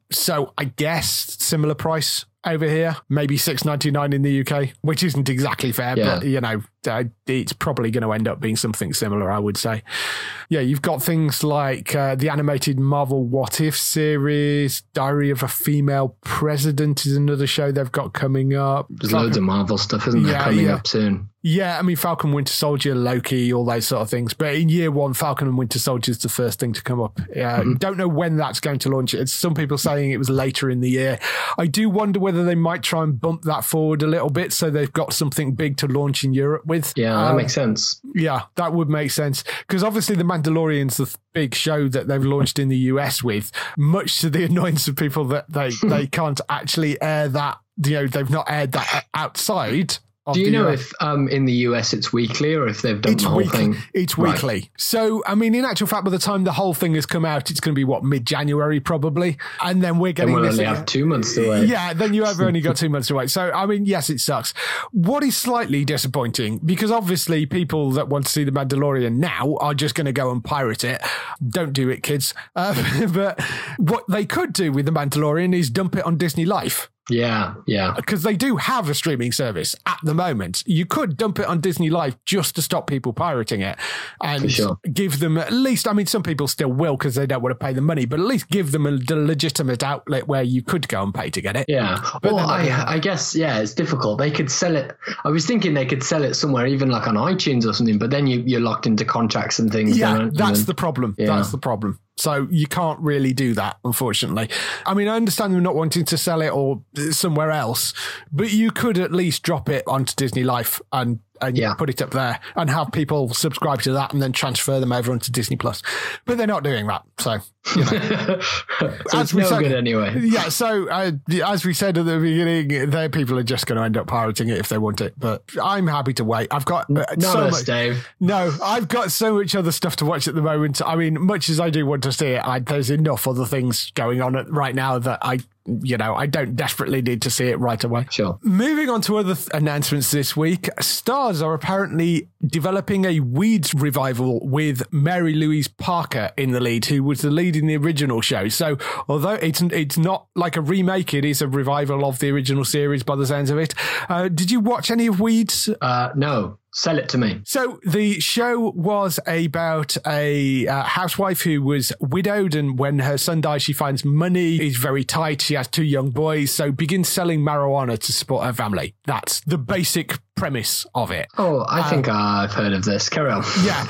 So I guess similar price over here, maybe six ninety-nine in the U K, which isn't exactly fair, yeah. but you know, uh, it's probably going to end up being something similar, I would say. Yeah, you've got things like uh, the animated Marvel What If series, Diary of a Female President is another show they've got coming up. There's Falcon. Loads of Marvel stuff, isn't there, yeah, coming yeah. up soon? Yeah, I mean, Falcon, Winter Soldier, Loki, all those sort of things. But in year one, Falcon and Winter Soldier is the first thing to come up. Uh, mm-hmm. Don't know when that's going to launch. It's some people saying it was later in the year. I do wonder whether they might try and bump that forward a little bit so they've got something big to launch in Europe with. Yeah, that um, makes sense. Yeah, that would make sense. Because obviously The Mandalorian's the big show that they've launched in the U S with, much to the annoyance of people that they, they can't actually air that, you know, they've not aired that outside. Do you know if um, in the U S it's weekly or if they've done it's the whole weekly. thing? It's weekly. Right. So, I mean, in actual fact, by the time the whole thing has come out, it's going to be, what, mid-January probably? And then we're getting and we'll this... only have two months to wait. Yeah, then you have only got two months to wait. So, I mean, yes, it sucks. What is slightly disappointing, because obviously people that want to see The Mandalorian now are just going to go and pirate it. Don't do it, kids. Uh, but what they could do with The Mandalorian is dump it on Disney Life. Yeah, yeah. Because they do have a streaming service at the moment. You could dump it on Disney Life just to stop people pirating it and sure. give them at least, I mean, some people still will because they don't want to pay the money, but at least give them a legitimate outlet where you could go and pay to get it. Yeah. But well, I, I guess, yeah, it's difficult. They could sell it. I was thinking they could sell it somewhere, even like on iTunes or something, but then you, you're locked into contracts and things. Yeah, then, that's then, the problem. Yeah. That's the problem. So you can't really do that, unfortunately. I mean, I understand them not wanting to sell it or somewhere else, but you could at least drop it onto Disney Life and and yeah. put it up there and have people subscribe to that and then transfer them over onto Disney Plus. But they're not doing that. So, you know. so it's no said, good anyway. Yeah. So uh, as we said at the beginning, their people are just going to end up pirating it if they want it. But I'm happy to wait. I've got uh, not so us, much. Dave. No, I've got so much other stuff to watch at the moment. I mean, much as I do want to see it, I, there's enough other things going on at, right now that I, you know, I don't desperately need to see it right away. Sure. Moving on to other th- announcements this week, Starz are apparently developing a Weeds revival with Mary Louise Parker in the lead, who was the lead in the original show. So although it's it's not like a remake, it is a revival of the original series by the sounds of it. Uh, did you watch any of Weeds? Uh, no. Sell it to me. So the show was about a uh, housewife who was widowed, and when her son dies, she finds money is very tight. She has two young boys, so begins selling marijuana to support her family. That's the basic premise of it. Oh, I um, think I've heard of this. Carry on. Yeah.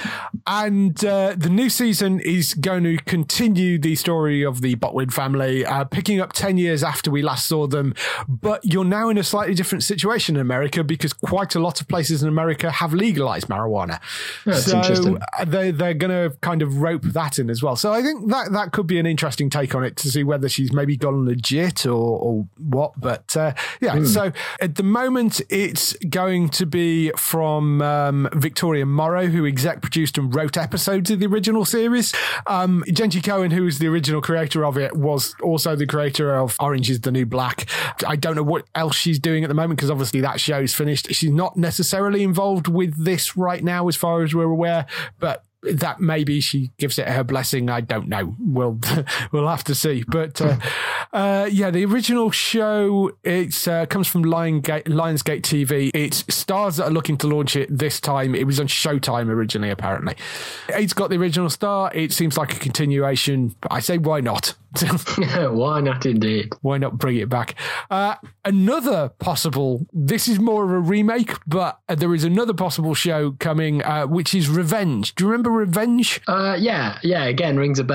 And uh, the new season is going to continue the story of the Botwood family, uh, picking up ten years after we last saw them. But you're now in a slightly different situation in America because quite a lot of places in America have legalized marijuana. Yeah, that's so interesting. They, they're going to kind of rope that in as well. So I think that, that could be an interesting take on it to see whether she's maybe gone legit or, or what. But uh, yeah, mm. so at the moment, it's going to be from um, Victoria Morrow, who exec produced and wrote episodes of the original series. Um, Jenji Cohen, who was the original creator of it, was also the creator of Orange is the New Black. I don't know what else she's doing at the moment because obviously that show's finished. She's not necessarily involved with this right now as far as we're aware, but that maybe she gives it her blessing. I don't know. We'll we'll have to see. But uh, uh, yeah, the original show it uh, comes from Lionsgate, Lionsgate T V. It's Starz that are looking to launch it this time. It was on Showtime originally, apparently. It's got the original star. It seems like a continuation. But I say, why not? Why not indeed? Why not bring it back? Uh, another possible, this is more of a remake, but there is another possible show coming, uh, which is Revenge. Do you remember Revenge? Uh, yeah, yeah, again, rings a bell.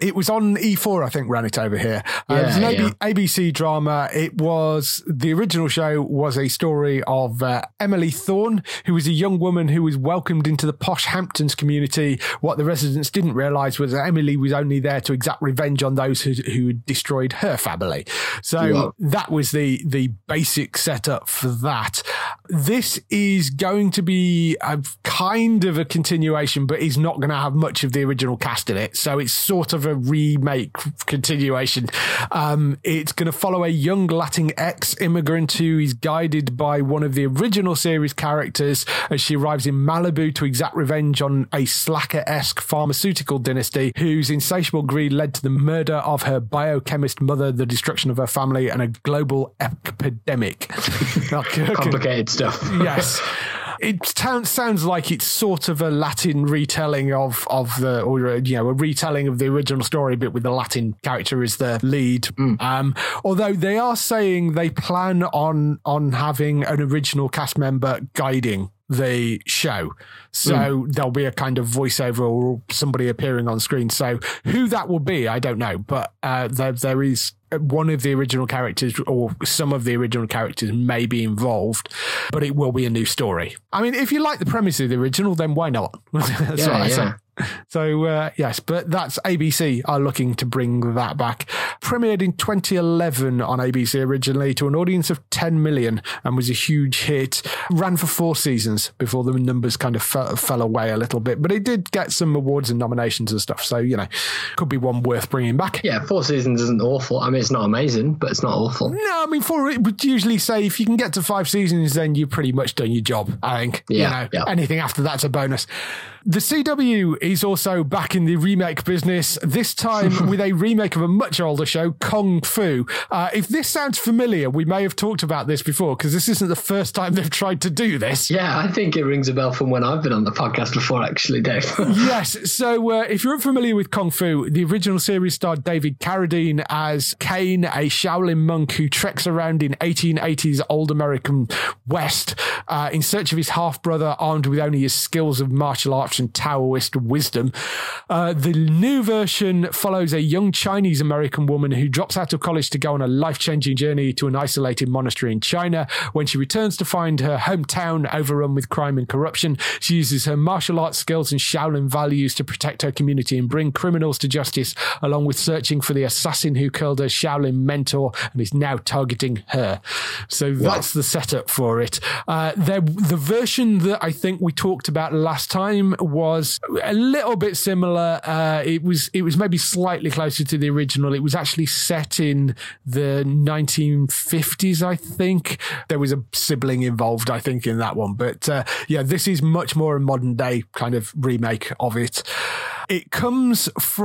It was on E four, I think, ran it over here. Uh, Yeah, it was an yeah. A B C drama. It was, the original show was a story of uh, Emily Thorne, who was a young woman who was welcomed into the posh Hamptons community. What the residents didn't realise was that Emily was only there to exact revenge on those who, who had destroyed her family. So Yeah. that was the, the basic setup for that. This is going to be a kind of a continuation, but is not going to have much of the original cast in it. So it's sort of a remake continuation. Um, it's going to follow a young Latinx immigrant who is guided by one of the original series characters as she arrives in Malibu to exact revenge on a slacker-esque pharmaceutical dynasty whose insatiable greed led to the murder of her biochemist mother, the destruction of her family, and a global epidemic. Complicated stuff. Yes. It sounds sounds like it's sort of a Latin retelling of, of the, or, you know, a retelling of the original story, but with the Latin character as the lead. Mm. Um, although they are saying they plan on, on having an original cast member guiding the show. So mm. there'll be a kind of voiceover or somebody appearing on screen. So who that will be, I don't know. But uh, there there is one of the original characters or some of the original characters may be involved, but it will be a new story. I mean, if you like the premise of the original, then why not? That's yeah, what I yeah. say. So, uh, yes, but that's A B C are looking to bring that back. Premiered in twenty eleven on A B C originally to an audience of ten million and was a huge hit. Ran for four seasons before the numbers kind of fell, fell away a little bit, but it did get some awards and nominations and stuff. So, you know, could be one worth bringing back. Yeah, four seasons isn't awful. I mean, it's not amazing, but it's not awful. No, I mean, four, it would usually say if you can get to five seasons, then you've pretty much done your job, I think. Yeah, you know, yeah. Anything after that's a bonus. The C W is also back in the remake business, this time with a remake of a much older show, Kung Fu. Uh, if this sounds familiar, we may have talked about this before, because this isn't the first time they've tried to do this. Yeah, I think it rings a bell from when I've been on the podcast before, actually, Dave. Yes, so uh, if you're unfamiliar with Kung Fu, the original series starred David Carradine as Kane, a Shaolin monk who treks around in eighteen eighties old American West uh, in search of his half-brother, armed with only his skills of martial arts and Taoist wisdom. Uh, the new version follows a young Chinese-American woman who drops out of college to go on a life-changing journey to an isolated monastery in China. When she returns to find her hometown overrun with crime and corruption, she uses her martial arts skills and Shaolin values to protect her community and bring criminals to justice, along with searching for the assassin who killed her Shaolin mentor and is now targeting her. So that's the setup for it. Uh, there, the version that I think we talked about last time was a little bit similar. Uh, it was it was maybe slightly closer to the original. It was actually set in the nineteen fifties, I think. There was a sibling involved, I think, in that one. But uh, yeah, this is much more a modern day kind of remake of it. It comes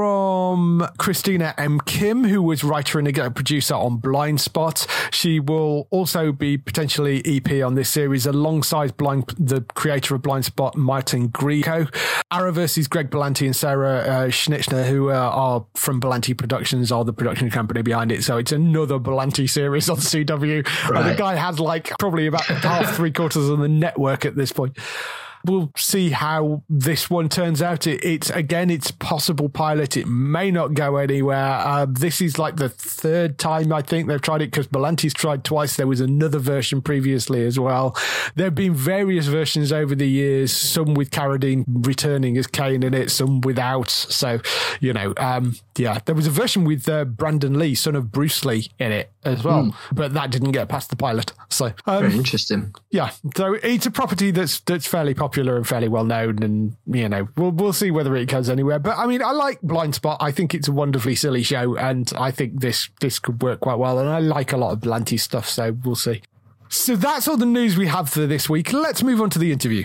from Christina M. Kim, who was writer and a producer on Blind Spot. She will also be potentially E P on this series alongside Blind, the creator of Blind Spot, Martin Grieco. Arrowverse is Greg Berlanti and Sarah uh, Schnitzler, who uh, are from Berlanti Productions, are the production company behind it. So it's another Berlanti series on C W. Right. And the guy has like probably about half, three quarters of the network at this point. We'll see how this one turns out. It, it's again, it's possible pilot. It may not go anywhere. Uh, this is like the third time I think they've tried it, because Berlanti's tried twice. There was another version previously as well. There have been various versions over the years, some with Carradine returning as Kane in it, some without. So, you know, um, yeah, there was a version with uh, Brandon Lee, son of Bruce Lee, in it as well, mm. but that didn't get past the pilot. So um, very interesting. Yeah, so it's a property that's that's fairly popular and fairly well known, and you know, we'll we'll see whether it goes anywhere. But I mean, I like Blind Spot. I think it's a wonderfully silly show, and I think this this could work quite well. And I like a lot of Berlanti stuff, so we'll see. So that's all the news we have for this week. Let's move on to the interview.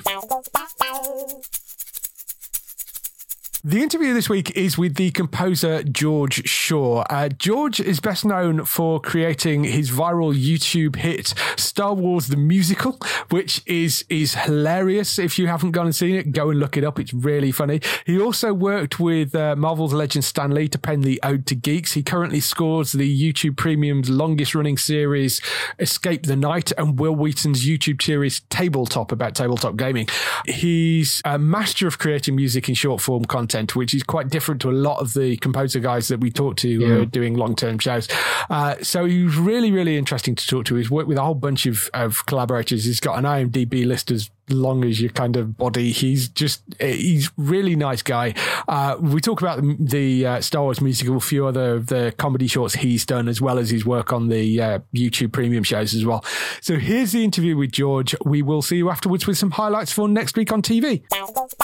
The interview this week is with the composer George Shaw. Uh, George is best known for creating his viral YouTube hit Star Wars the Musical, which is is hilarious. If you haven't gone and seen it, go and look it up. It's really funny. He also worked with uh, Marvel's legend Stan Lee to pen the Ode to Geeks. He currently scores the YouTube Premium's longest running series Escape the Night and Will Wheaton's YouTube series Tabletop, about tabletop gaming. He's a master of creating music in short form content. content, which is quite different to a lot of the composer guys that we talk to who Yeah. are doing long-term shows. Uh, so he was really, really interesting to talk to. He's worked with a whole bunch of, of collaborators. He's got an I M D B list as long as your kind of body. He's just, he's really nice guy. Uh, we talk about the, the uh, Star Wars musical, a few other of the comedy shorts he's done, as well as his work on the uh, YouTube premium shows as well. So here's the interview with George. We will see you afterwards with some highlights for next week on T V.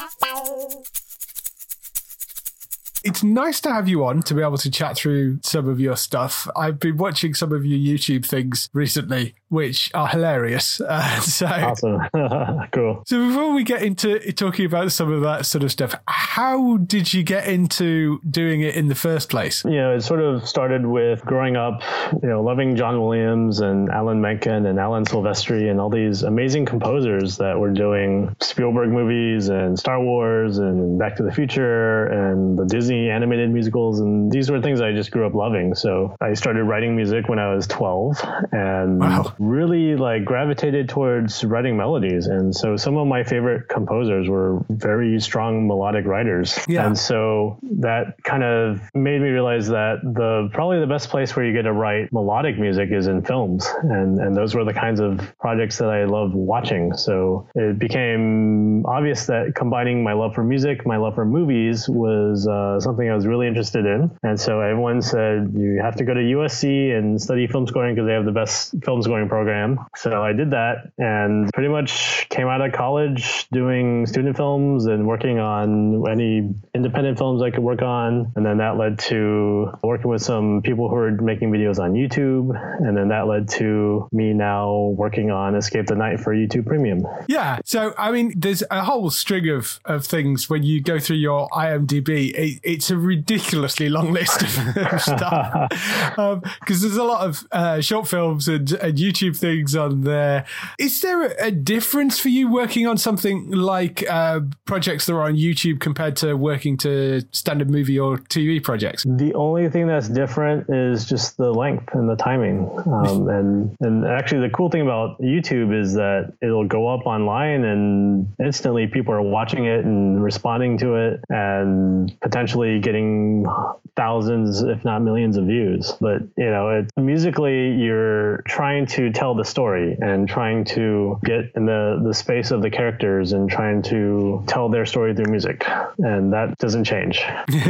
It's nice to have you on to be able to chat through some of your stuff. I've been watching some of your YouTube things recently, which are hilarious. Uh, so, awesome. Cool. So before we get into talking about some of that sort of stuff, how did you get into doing it in the first place? You know, it sort of started with growing up, you know, loving John Williams and Alan Menken and Alan Silvestri and all these amazing composers that were doing Spielberg movies and Star Wars and Back to the Future and the Disney animated musicals. And these were things I just grew up loving. So I started writing music when I was twelve and wow. really like gravitated towards writing melodies. And so some of my favorite composers were very strong melodic writers. Yeah. And so that kind of made me realize that the probably the best place where you get to write melodic music is in films. And, and those were the kinds of projects that I loved watching. So it became obvious that combining my love for music, my love for movies was uh, something I was really interested in. And so everyone said, you have to go to U S C and study film scoring because they have the best film scoring program. So I did that and pretty much came out of college doing student films and working on any independent films I could work on. And then that led to working with some people who were making videos on YouTube. And then that led to me now working on Escape the Night for YouTube Premium. Yeah. So, I mean, there's a whole string of, of things when you go through your I M D B. It, it's a ridiculously long list of, of stuff because um, there's a lot of uh, short films and, and YouTube things on there. Is there a, a difference for you working on something like uh, projects that are on YouTube compared to working to standard movie or T V projects? The only thing that's different is just the length and the timing. Um, and, and actually the cool thing about YouTube is that it'll go up online and instantly people are watching it and responding to it and potentially getting thousands, if not millions of views. But, you know, it, musically, you're trying to tell the story and trying to get in the, the space of the characters and trying to tell their story through music. And that doesn't change.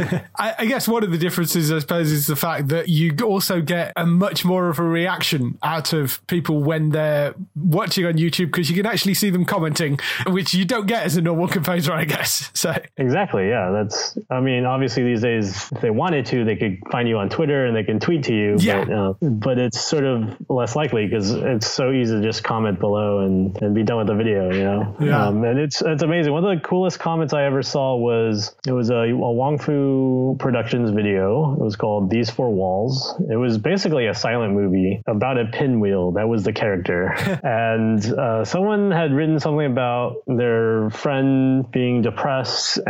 I, I guess one of the differences, I suppose, is the fact that you also get a much more of a reaction out of people when they're watching on YouTube because you can actually see them commenting, which you don't get as a normal composer, I guess. So exactly. Yeah. That's, I mean, obviously these days, if they wanted to, they could find you on Twitter and they can tweet to you. Yeah. But, uh, but it's sort of less likely because it's so easy to just comment below and, and be done with the video, you know? Yeah. Um, and it's, it's amazing. One of the coolest comments I ever saw was, it was a, a Wong Fu Productions video. It was called These Four Walls. It was basically a silent movie about a pinwheel. That was the character. and uh, someone had written something about their friend being depressed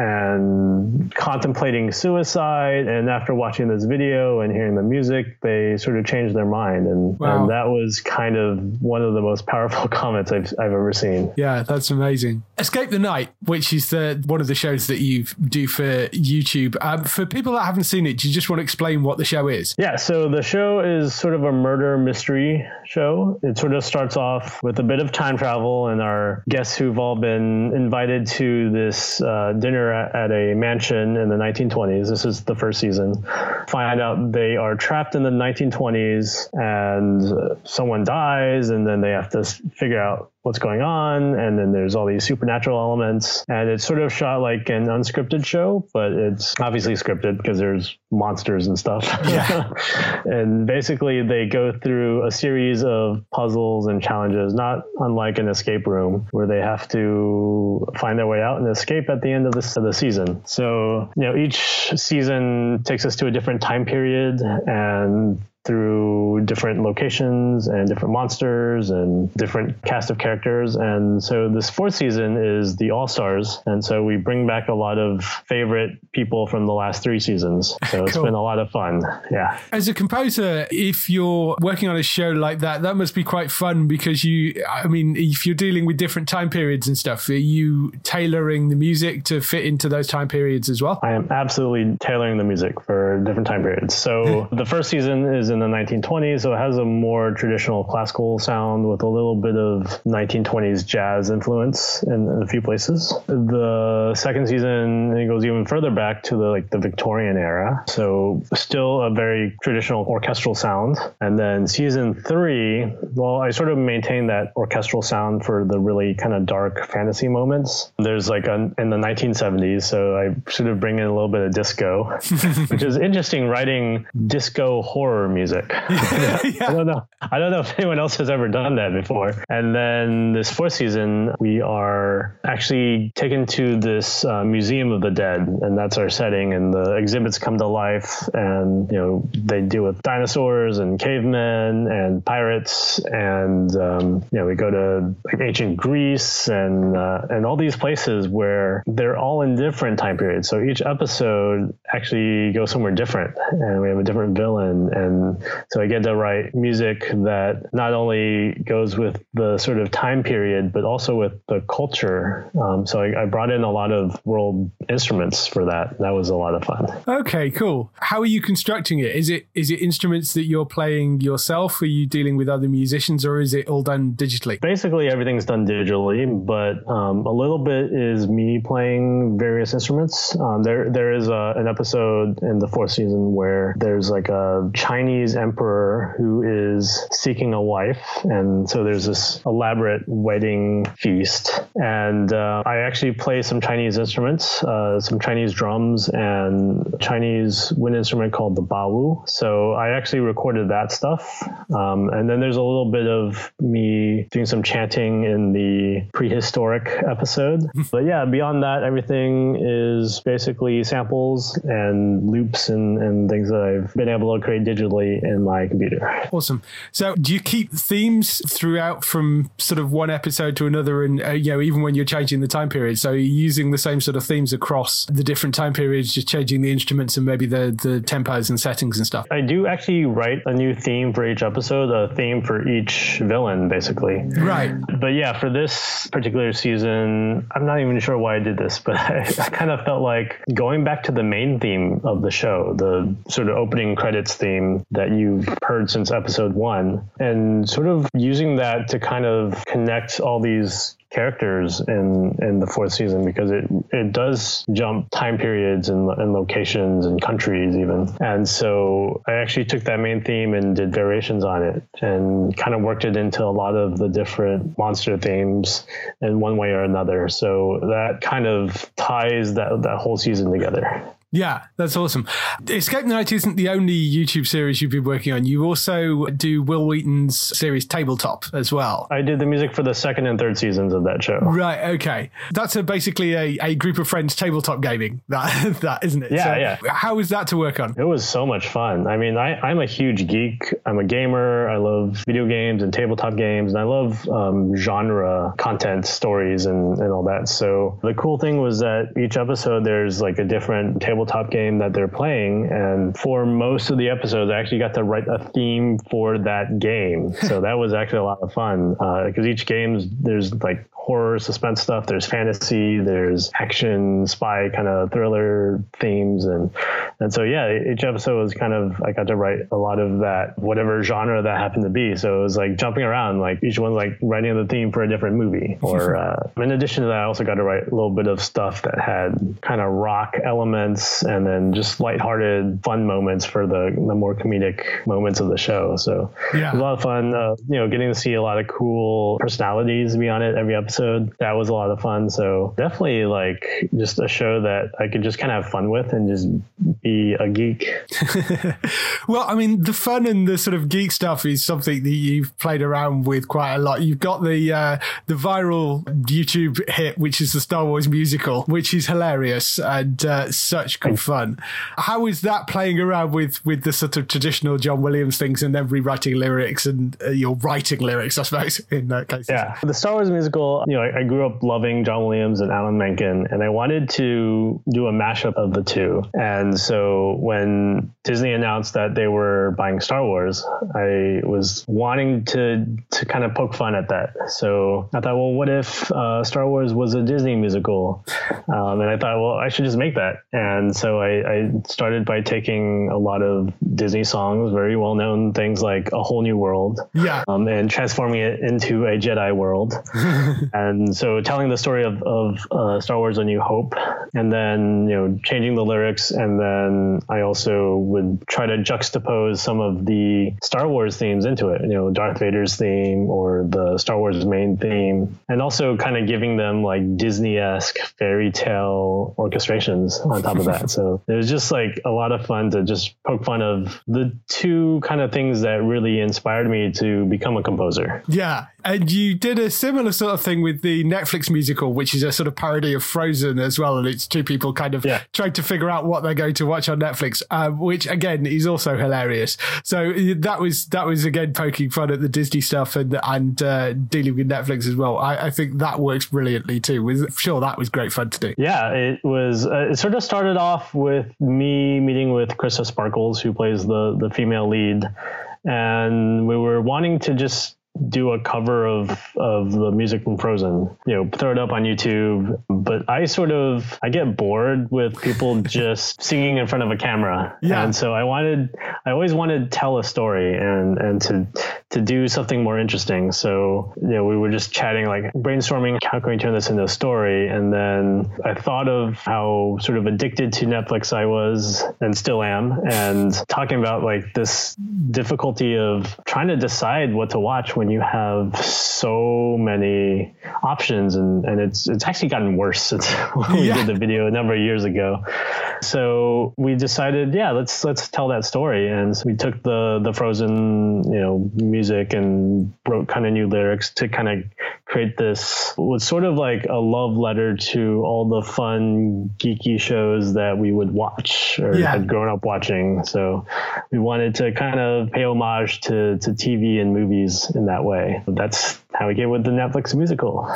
and contemplating suicide. And after watching this video and hearing the music, they sort of changed their mind. And, wow. and that was kind of one of the most powerful comments I've, I've ever seen. Yeah, that's amazing. Escape the Night, which is the one of the shows that you do for YouTube. Um, for people that haven't seen it, do you just want to explain what the show is? Yeah, so the show is sort of a murder mystery show. It sort of starts off with a bit of time travel and our guests who've all been invited to this uh, dinner at, at a mansion in the nineteen twenties. This is the first season. Find out they are trapped in the nineteen twenties and uh, someone dies and then they have to figure out what's going on, and then there's all these supernatural elements, and it's sort of shot like an unscripted show, but it's obviously scripted because there's monsters and stuff. Yeah. And basically they go through a series of puzzles and challenges, not unlike an escape room, where they have to find their way out and escape at the end of the, of the season. So, you know, each season takes us to a different time period and through different locations and different monsters and different cast of characters. And so this fourth season is the All-Stars. And so we bring back a lot of favorite people from the last three seasons. So it's Cool. been a lot of fun. Yeah. As a composer, if you're working on a show like that, that must be quite fun because you, I mean, if you're dealing with different time periods and stuff, are you tailoring the music to fit into those time periods as well? I am absolutely tailoring the music for different time periods. So the first season is in the nineteen twenties, so it has a more traditional classical sound with a little bit of nineteen twenties jazz influence in, in a few places. The second season, it goes even further back to the like the Victorian era, so still a very traditional orchestral sound. And then season three, well, I sort of maintain that orchestral sound for the really kind of dark fantasy moments. There's like a, in the nineteen seventies, so I sort of bring in a little bit of disco, which is interesting, writing disco horror music. Yeah. I don't know. I don't know if anyone else has ever done that before. And then this fourth season, we are actually taken to this uh, Museum of the Dead, and that's our setting. And the exhibits come to life, and you know they deal with dinosaurs and cavemen and pirates, and um, you know we go to like, ancient Greece and uh, and all these places where they're all in different time periods. So each episode actually goes somewhere different, and we have a different villain. And so I get to write music that not only goes with the sort of time period, but also with the culture. Um, so I, I brought in a lot of world instruments for that. That was a lot of fun. Okay, cool. How are you constructing it? Is it is it instruments that you're playing yourself? Are you dealing with other musicians, or is it all done digitally? Basically, everything's done digitally, but um, a little bit is me playing various instruments. Um, there, there is a, an episode in the fourth season where there's like a Chinese emperor who is seeking a wife, and so there's this elaborate wedding feast. And uh, I actually play some Chinese instruments, uh, some Chinese drums, and Chinese wind instrument called the bawu. So I actually recorded that stuff. Um, and then there's a little bit of me doing some chanting in the prehistoric episode. But yeah, beyond that, everything is basically samples and loops and, and things that I've been able to create digitally in my computer. Awesome. So do you keep themes throughout from sort of one episode to another, and uh, you know, even when you're changing the time period? So you're using the same sort of themes across the different time periods, just changing the instruments and maybe the, the tempos and settings and stuff? I do actually write a new theme for each episode, a theme for each villain, basically. Right. But yeah, for this particular season, I'm not even sure why I did this, but I, I kind of felt like going back to the main theme of the show, the sort of opening credits theme that you've heard since episode one, and sort of using that to kind of connect all these characters in in the fourth season, because it it does jump time periods and, and locations and countries even. And so I actually took that main theme and did variations on it and kind of worked it into a lot of the different monster themes in one way or another. So that kind of ties that that whole season together. Yeah, that's awesome. Escape Night isn't the only YouTube series you've been working on. You also do Will Wheaton's series Tabletop as well. I did the music for the second and third seasons of that show. Right, okay. That's a, basically a, a group of friends tabletop gaming, that, that isn't it? Yeah, so yeah. How was that to work on? It was so much fun. I mean, I, I'm a huge geek. I'm a gamer. I love video games and tabletop games, and I love um, genre content, stories, and, and all that. So the cool thing was that each episode there's like a different tabletop tabletop game that they're playing, and for most of the episodes I actually got to write a theme for that game. So that was actually a lot of fun, because uh, each game there's like horror, suspense stuff, there's fantasy, there's action, spy kind of thriller themes, and and so yeah, each episode was kind of, I got to write a lot of that, whatever genre that happened to be. So it was like jumping around, like each one's like writing the theme for a different movie. Or uh, in addition to that, I also got to write a little bit of stuff that had kind of rock elements, and then just lighthearted, fun moments for the the more comedic moments of the show. So yeah. It was a lot of fun, uh, you know, getting to see a lot of cool personalities be on it every episode. That was a lot of fun. So definitely like just a show that I could just kind of have fun with and just be a geek. Well, I mean, the fun and the sort of geek stuff is something that you've played around with quite a lot. You've got the uh, the viral YouTube hit, which is the Star Wars musical, which is hilarious and uh, such theatrical fun. How is that playing around with, with the sort of traditional John Williams things and then rewriting lyrics and uh, you're writing lyrics, I suppose, in that case? Yeah. The Star Wars musical, you know, I, I grew up loving John Williams and Alan Menken, and I wanted to do a mashup of the two. And so when Disney announced that they were buying Star Wars, I was wanting to to kind of poke fun at that. So I thought, well, what if uh, Star Wars was a Disney musical? Um, and I thought, well, I should just make that. And so I, I started by taking a lot of Disney songs, very well-known things like A Whole New World, yeah, um, and transforming it into a Jedi world. And so telling the story of, of uh, Star Wars A New Hope, and then, you know, changing the lyrics. And then I also would try to juxtapose some of the Star Wars themes into it, you know, Darth Vader's theme or the Star Wars main theme, and also kind of giving them like Disney-esque fairy tale orchestrations on top of that. So it was just like a lot of fun to just poke fun of the two kind of things that really inspired me to become a composer. Yeah. And you did a similar sort of thing with the Netflix musical, which is a sort of parody of Frozen as well. And it's two people kind of yeah. trying to figure out what they're going to watch on Netflix, uh, which again is also hilarious. So that was, that was again, poking fun at the Disney stuff and, and uh, dealing with Netflix as well. I, I think that works brilliantly too. With sure, that was great fun to do. Yeah, it was, uh, it sort of started off with me meeting with Krista Sparkles, who plays the, the female lead. And we were wanting to just do a cover of of the music from Frozen, you know, throw it up on YouTube. But I sort of, I get bored with people just singing in front of a camera. Yeah. And so I wanted, I always wanted to tell a story and, and to, to do something more interesting. So, you know, we were just chatting, like brainstorming, how can we turn this into a story? And then I thought of how sort of addicted to Netflix I was and still am, and talking about like this difficulty of trying to decide what to watch when you have so many options, and, and it's it's actually gotten worse since we yeah. did the video a number of years ago. So we decided, yeah, let's let's tell that story. And so we took the the Frozen, you know, music and wrote kind of new lyrics to kind of create this, was sort of like a love letter to all the fun, geeky shows that we would watch or yeah. had grown up watching. So we wanted to kind of pay homage to, to T V and movies in that way. That's how we get with the Netflix musical.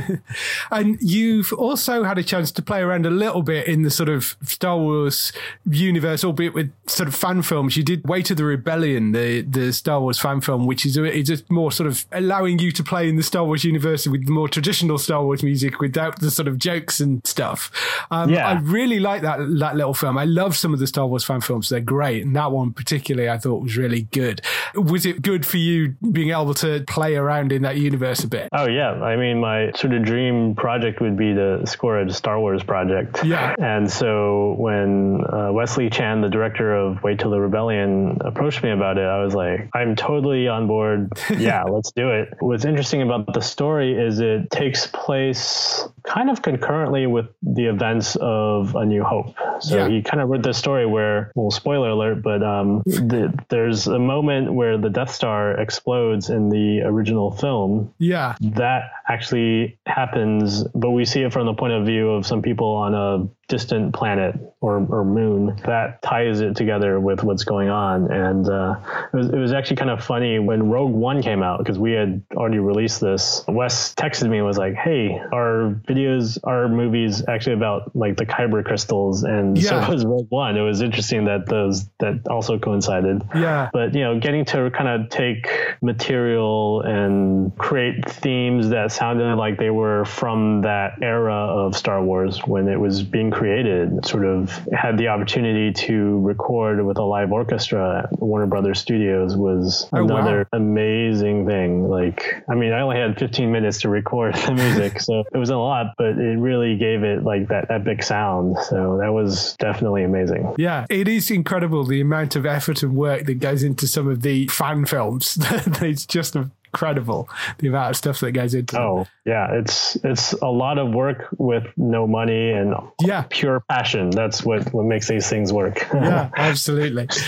And you've also had a chance to play around a little bit in the sort of Star Wars universe, albeit with sort of fan films. You did Way to the Rebellion, the, the Star Wars fan film, which is a, it's just more sort of allowing you to play in the Star Wars universe with more traditional Star Wars music without the sort of jokes and stuff. Um, yeah. I really like that, that little film. I love some of the Star Wars fan films. They're great. And that one particularly I thought was really good. Was it good for you being able to play around in that universe a bit? Oh yeah. I mean, my sort of dream project would be to score a Star Wars project. Yeah. And so when uh, Wesley Chan, the director of Wait Till the Rebellion, approached me about it, I was like, I'm totally on board. Yeah, let's do it. What's interesting about the story is it takes place kind of concurrently with the events of A New Hope. So yeah. he kind of wrote this story where, well, spoiler alert, but um, the, there's a moment where the Death Star explodes in the original film. Yeah. That actually happens, but we see it from the point of view of some people on a distant planet or, or moon. That ties it together with what's going on. And uh, it was, it was actually kind of funny when Rogue One came out, because we had already released this. Wes texted me and was like, hey, our videos, our movies actually about like the Kyber crystals. And yeah. so was Rogue One. It was interesting that those, that also coincided. Yeah. But, you know, getting to kind of take material and create themes that sounded like they were from that era of Star Wars when it was being created, sort of had the opportunity to record with a live orchestra at Warner Brothers Studios was oh, another wow. amazing thing. Like, I mean, I only had fifteen minutes to record the music, so it was a lot, but it really gave it like that epic sound. So that was definitely amazing. Yeah, it is incredible the amount of effort and work that goes into some of the fan films. It's just incredible the amount of stuff that goes into oh them. Yeah, it's it's a lot of work with no money and yeah. pure passion. That's what what makes these things work. Yeah, absolutely.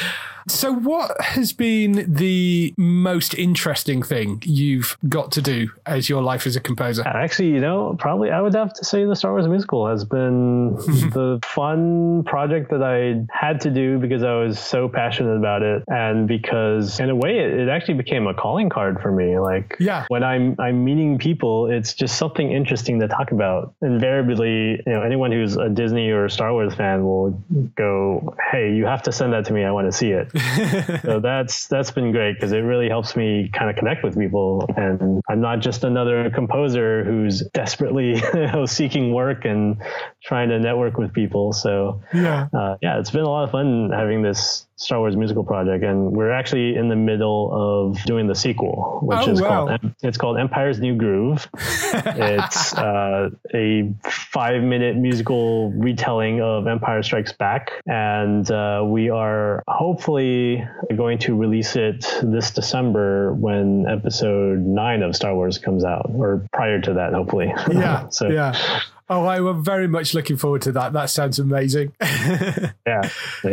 So what has been the most interesting thing you've got to do as your life as a composer? Actually, you know, probably I would have to say the Star Wars musical has been the fun project that I had to do because I was so passionate about it. And because in a way, it, it actually became a calling card for me. Like yeah. when I'm, I'm meeting people, it's just something interesting to talk about. Invariably, you know, anyone who's a Disney or Star Wars fan will go, hey, you have to send that to me. I want to see it. So that's, that's been great because it really helps me kind of connect with people. And I'm not just another composer who's desperately you know, seeking work and trying to network with people. So yeah, uh, yeah, it's been a lot of fun having this Star Wars musical project, and we're actually in the middle of doing the sequel, which oh, is wow. called it's called Empire's New Groove. It's uh, a five-minute musical retelling of Empire Strikes Back, and uh, we are hopefully going to release it this December when Episode Nine of Star Wars comes out, or prior to that, hopefully. Yeah. so yeah. Oh, I am very much looking forward to that. That sounds amazing. Yeah.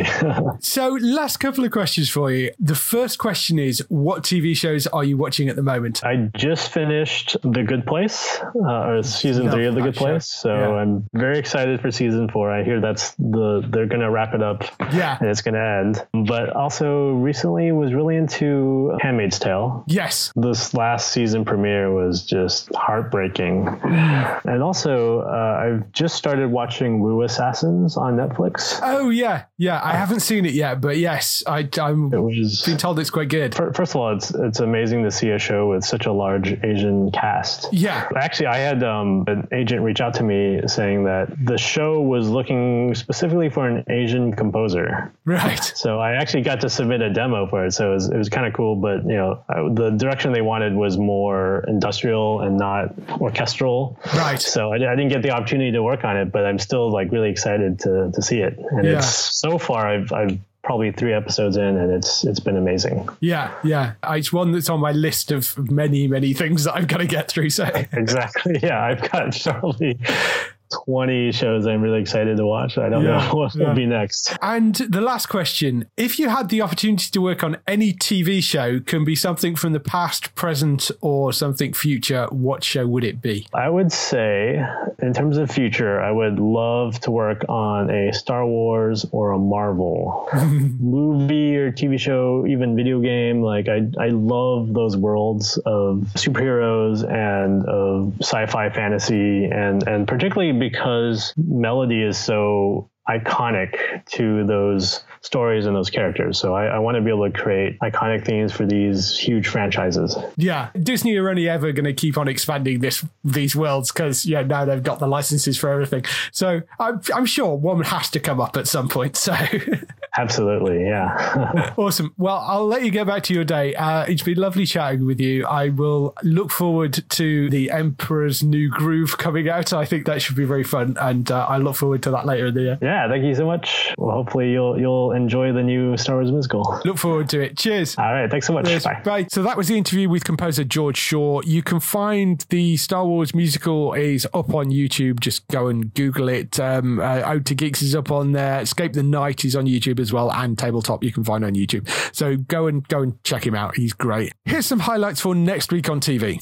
So last couple of questions for you. The first question is, what T V shows are you watching at the moment? I just finished The Good Place, uh, or season Love three of The Good that show. Place. So Yeah. I'm very excited for season four. I hear that's the, they're going to wrap it up Yeah. and it's going to end. But also recently was really into Handmaid's Tale. Yes. This last season premiere was just heartbreaking. And also, uh, I've just started watching Wu Assassins on Netflix. Oh, yeah. Yeah. I haven't seen it yet, but yes, I, I'm It was been told it's quite good. fir- First of all, it's it's amazing to see a show with such a large Asian cast. Yeah. Actually, I had um, an agent reach out to me saying that the show was looking specifically for an Asian composer. Right. So I actually got to submit a demo for it. So it was, it was kind of cool. But, you know, I, the direction they wanted was more industrial and not orchestral. Right. So I, I didn't get the opportunity to work on it, but I'm still like really excited to to see it. And Yeah. it's so far I've I've probably three episodes in, and it's it's been amazing. Yeah. Yeah. It's one that's on my list of many, many things that I've got to get through. So Exactly. Yeah, I've got probably twenty shows I'm really excited to watch. I don't Yeah, know what yeah. will be next. And the last question, if you had the opportunity to work on any T V show, can be something from the past, present, or something future, what show would it be? I would say, in terms of future, I would love to work on a Star Wars or a Marvel movie or T V show, even video game. Like I, I love those worlds of superheroes and of sci-fi fantasy, and, and particularly because melody is so iconic to those stories and those characters. So I, I want to be able to create iconic themes for these huge franchises. Yeah, Disney are only ever going to keep on expanding this these worlds because, yeah, now they've got the licenses for everything. So I'm, I'm sure one has to come up at some point. So Absolutely, yeah. awesome. Well, I'll let you get back to your day. Uh, it's been lovely chatting with you. I will look forward to the Emperor's New Groove coming out. I think that should be very fun, and uh, I look forward to that later in the year. Yeah, thank you so much. Well, hopefully you'll you'll enjoy the new Star Wars musical. Look forward to it. Cheers. All right, thanks so much. Cheers. Bye. Bye. So that was the interview with composer George Shaw. You can find the Star Wars musical is up on YouTube. Just go and Google it. Um, uh, Ode to Geeks is up on there. Escape the Night is on YouTube as well, and Tabletop you can find on YouTube. So go and go and check him out. He's great. Here's some highlights for next week on T V.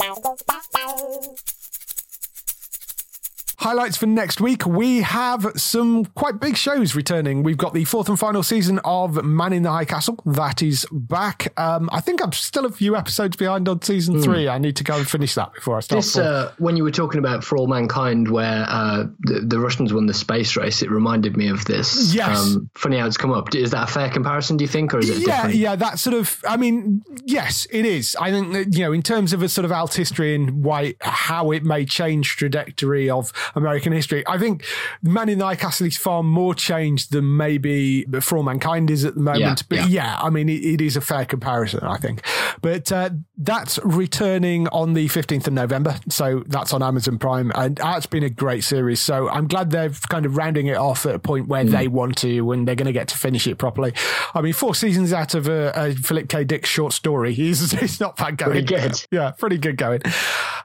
Highlights for next week. We have some quite big shows returning. We've got the fourth and final season of Man in the High Castle. That is back. Um, I think I'm still a few episodes behind on season mm. three. I need to go and finish that before I start. This, uh, when you were talking about For All Mankind, where uh, the, the Russians won the space race, it reminded me of this. Yes. Um, funny how it's come up. Is that a fair comparison, do you think, or is it yeah, different? Yeah, that sort of, I mean, yes, it is. I think that, you know, in terms of a sort of alt history and why, how it may change trajectory of American history, I think Man in the High Castle is far more changed than maybe For All Mankind is at the moment. Yeah, but yeah, yeah. I mean, it, it is a fair comparison, I think. But uh, that's returning on the fifteenth of November. So that's on Amazon Prime. And that's been a great series. So I'm glad they're kind of rounding it off at a point where mm. they want to, and they're going to get to finish it properly. I mean, four seasons out of a, a Philip K. Dick short story is it's not bad going. Pretty good. Yeah, pretty good going.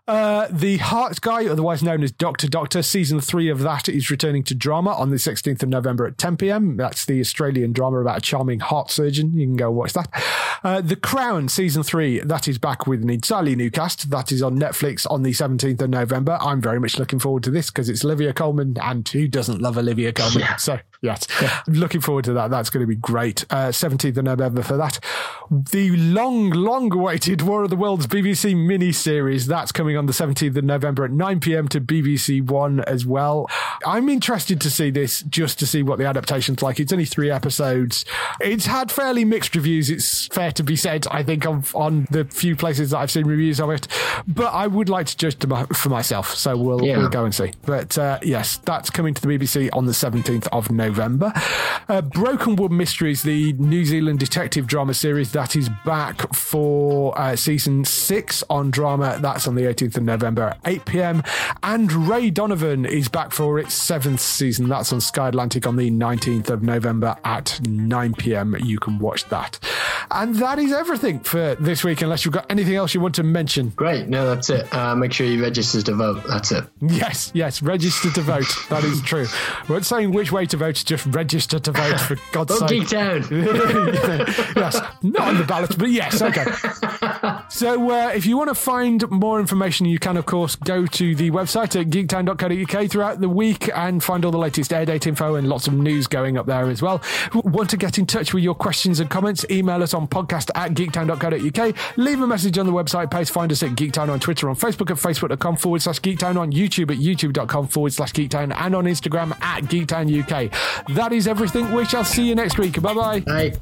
Uh, the Heart Guy, otherwise known as Doctor Doctor, season three of that is returning to drama on the sixteenth of November at ten p.m. That's the Australian drama about a charming heart surgeon. You can go watch that. Uh, the Crown, season three, that is back with an entirely new cast. That is on Netflix on the seventeenth of November. I'm very much looking forward to this because it's Olivia Colman, and who doesn't love Olivia Colman? Yeah. So, yes, yeah. Looking forward to that. That's going to be great. Uh, seventeenth of November for that. The long, long-awaited War of the Worlds B B C mini-series, that's coming on the seventeenth of November at nine p.m. to B B C One as well. I'm interested to see this just to see what the adaptation's like. It's only three episodes. It's had fairly mixed reviews, it's fair to be said, I think, of, on the few places that I've seen reviews of it. But I would like to judge to my, for myself, so we'll, yeah. we'll go and see. But uh, yes, that's coming to the B B C on the seventeenth of November. Uh, Broken Wood Mysteries, the New Zealand detective drama series, that is back for uh, season six on drama. That's on the eighteenth of November at eight p.m. And Ray Donovan is back for its seventh season. That's on Sky Atlantic on the nineteenth of November at nine p.m. You can watch that. And that is everything for this week, unless you've got anything else you want to mention. Great. No, that's it. Uh, make sure you register to vote. That's it. Yes, yes. Register to vote. That is true. We're not saying which way to vote, just register to vote, for God's oh, sake. Geektown. Yes. Not on the ballot, but yes. Okay. So uh, if you want to find more information, you can, of course, go to the website at geektown dot co dot uk throughout the week and find all the latest air date info and lots of news going up there as well. Want to get in touch with your questions and comments? Email us on podcast at geektown dot co dot uk. Leave a message on the website page. Find us at Geektown on Twitter, on Facebook at facebook.com forward slash Geektown, on YouTube at youtube.com forward slash Geektown, and on Instagram at Geektown U K. That is everything. We shall see you next week. Bye-bye. Bye.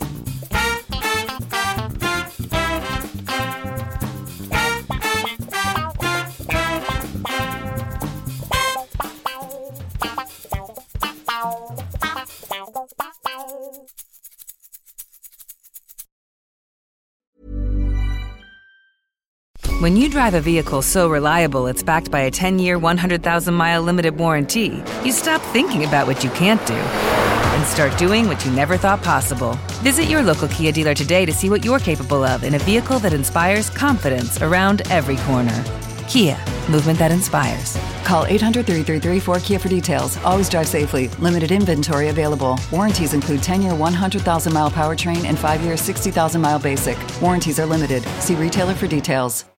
When you drive a vehicle so reliable it's backed by a ten-year, one hundred thousand mile limited warranty, you stop thinking about what you can't do and start doing what you never thought possible. Visit your local Kia dealer today to see what you're capable of in a vehicle that inspires confidence around every corner. Kia, movement that inspires. Call eight hundred, three three three, four K I A for details. Always drive safely. Limited inventory available. Warranties include ten-year, one hundred thousand mile powertrain and five-year, sixty thousand mile basic. Warranties are limited. See retailer for details.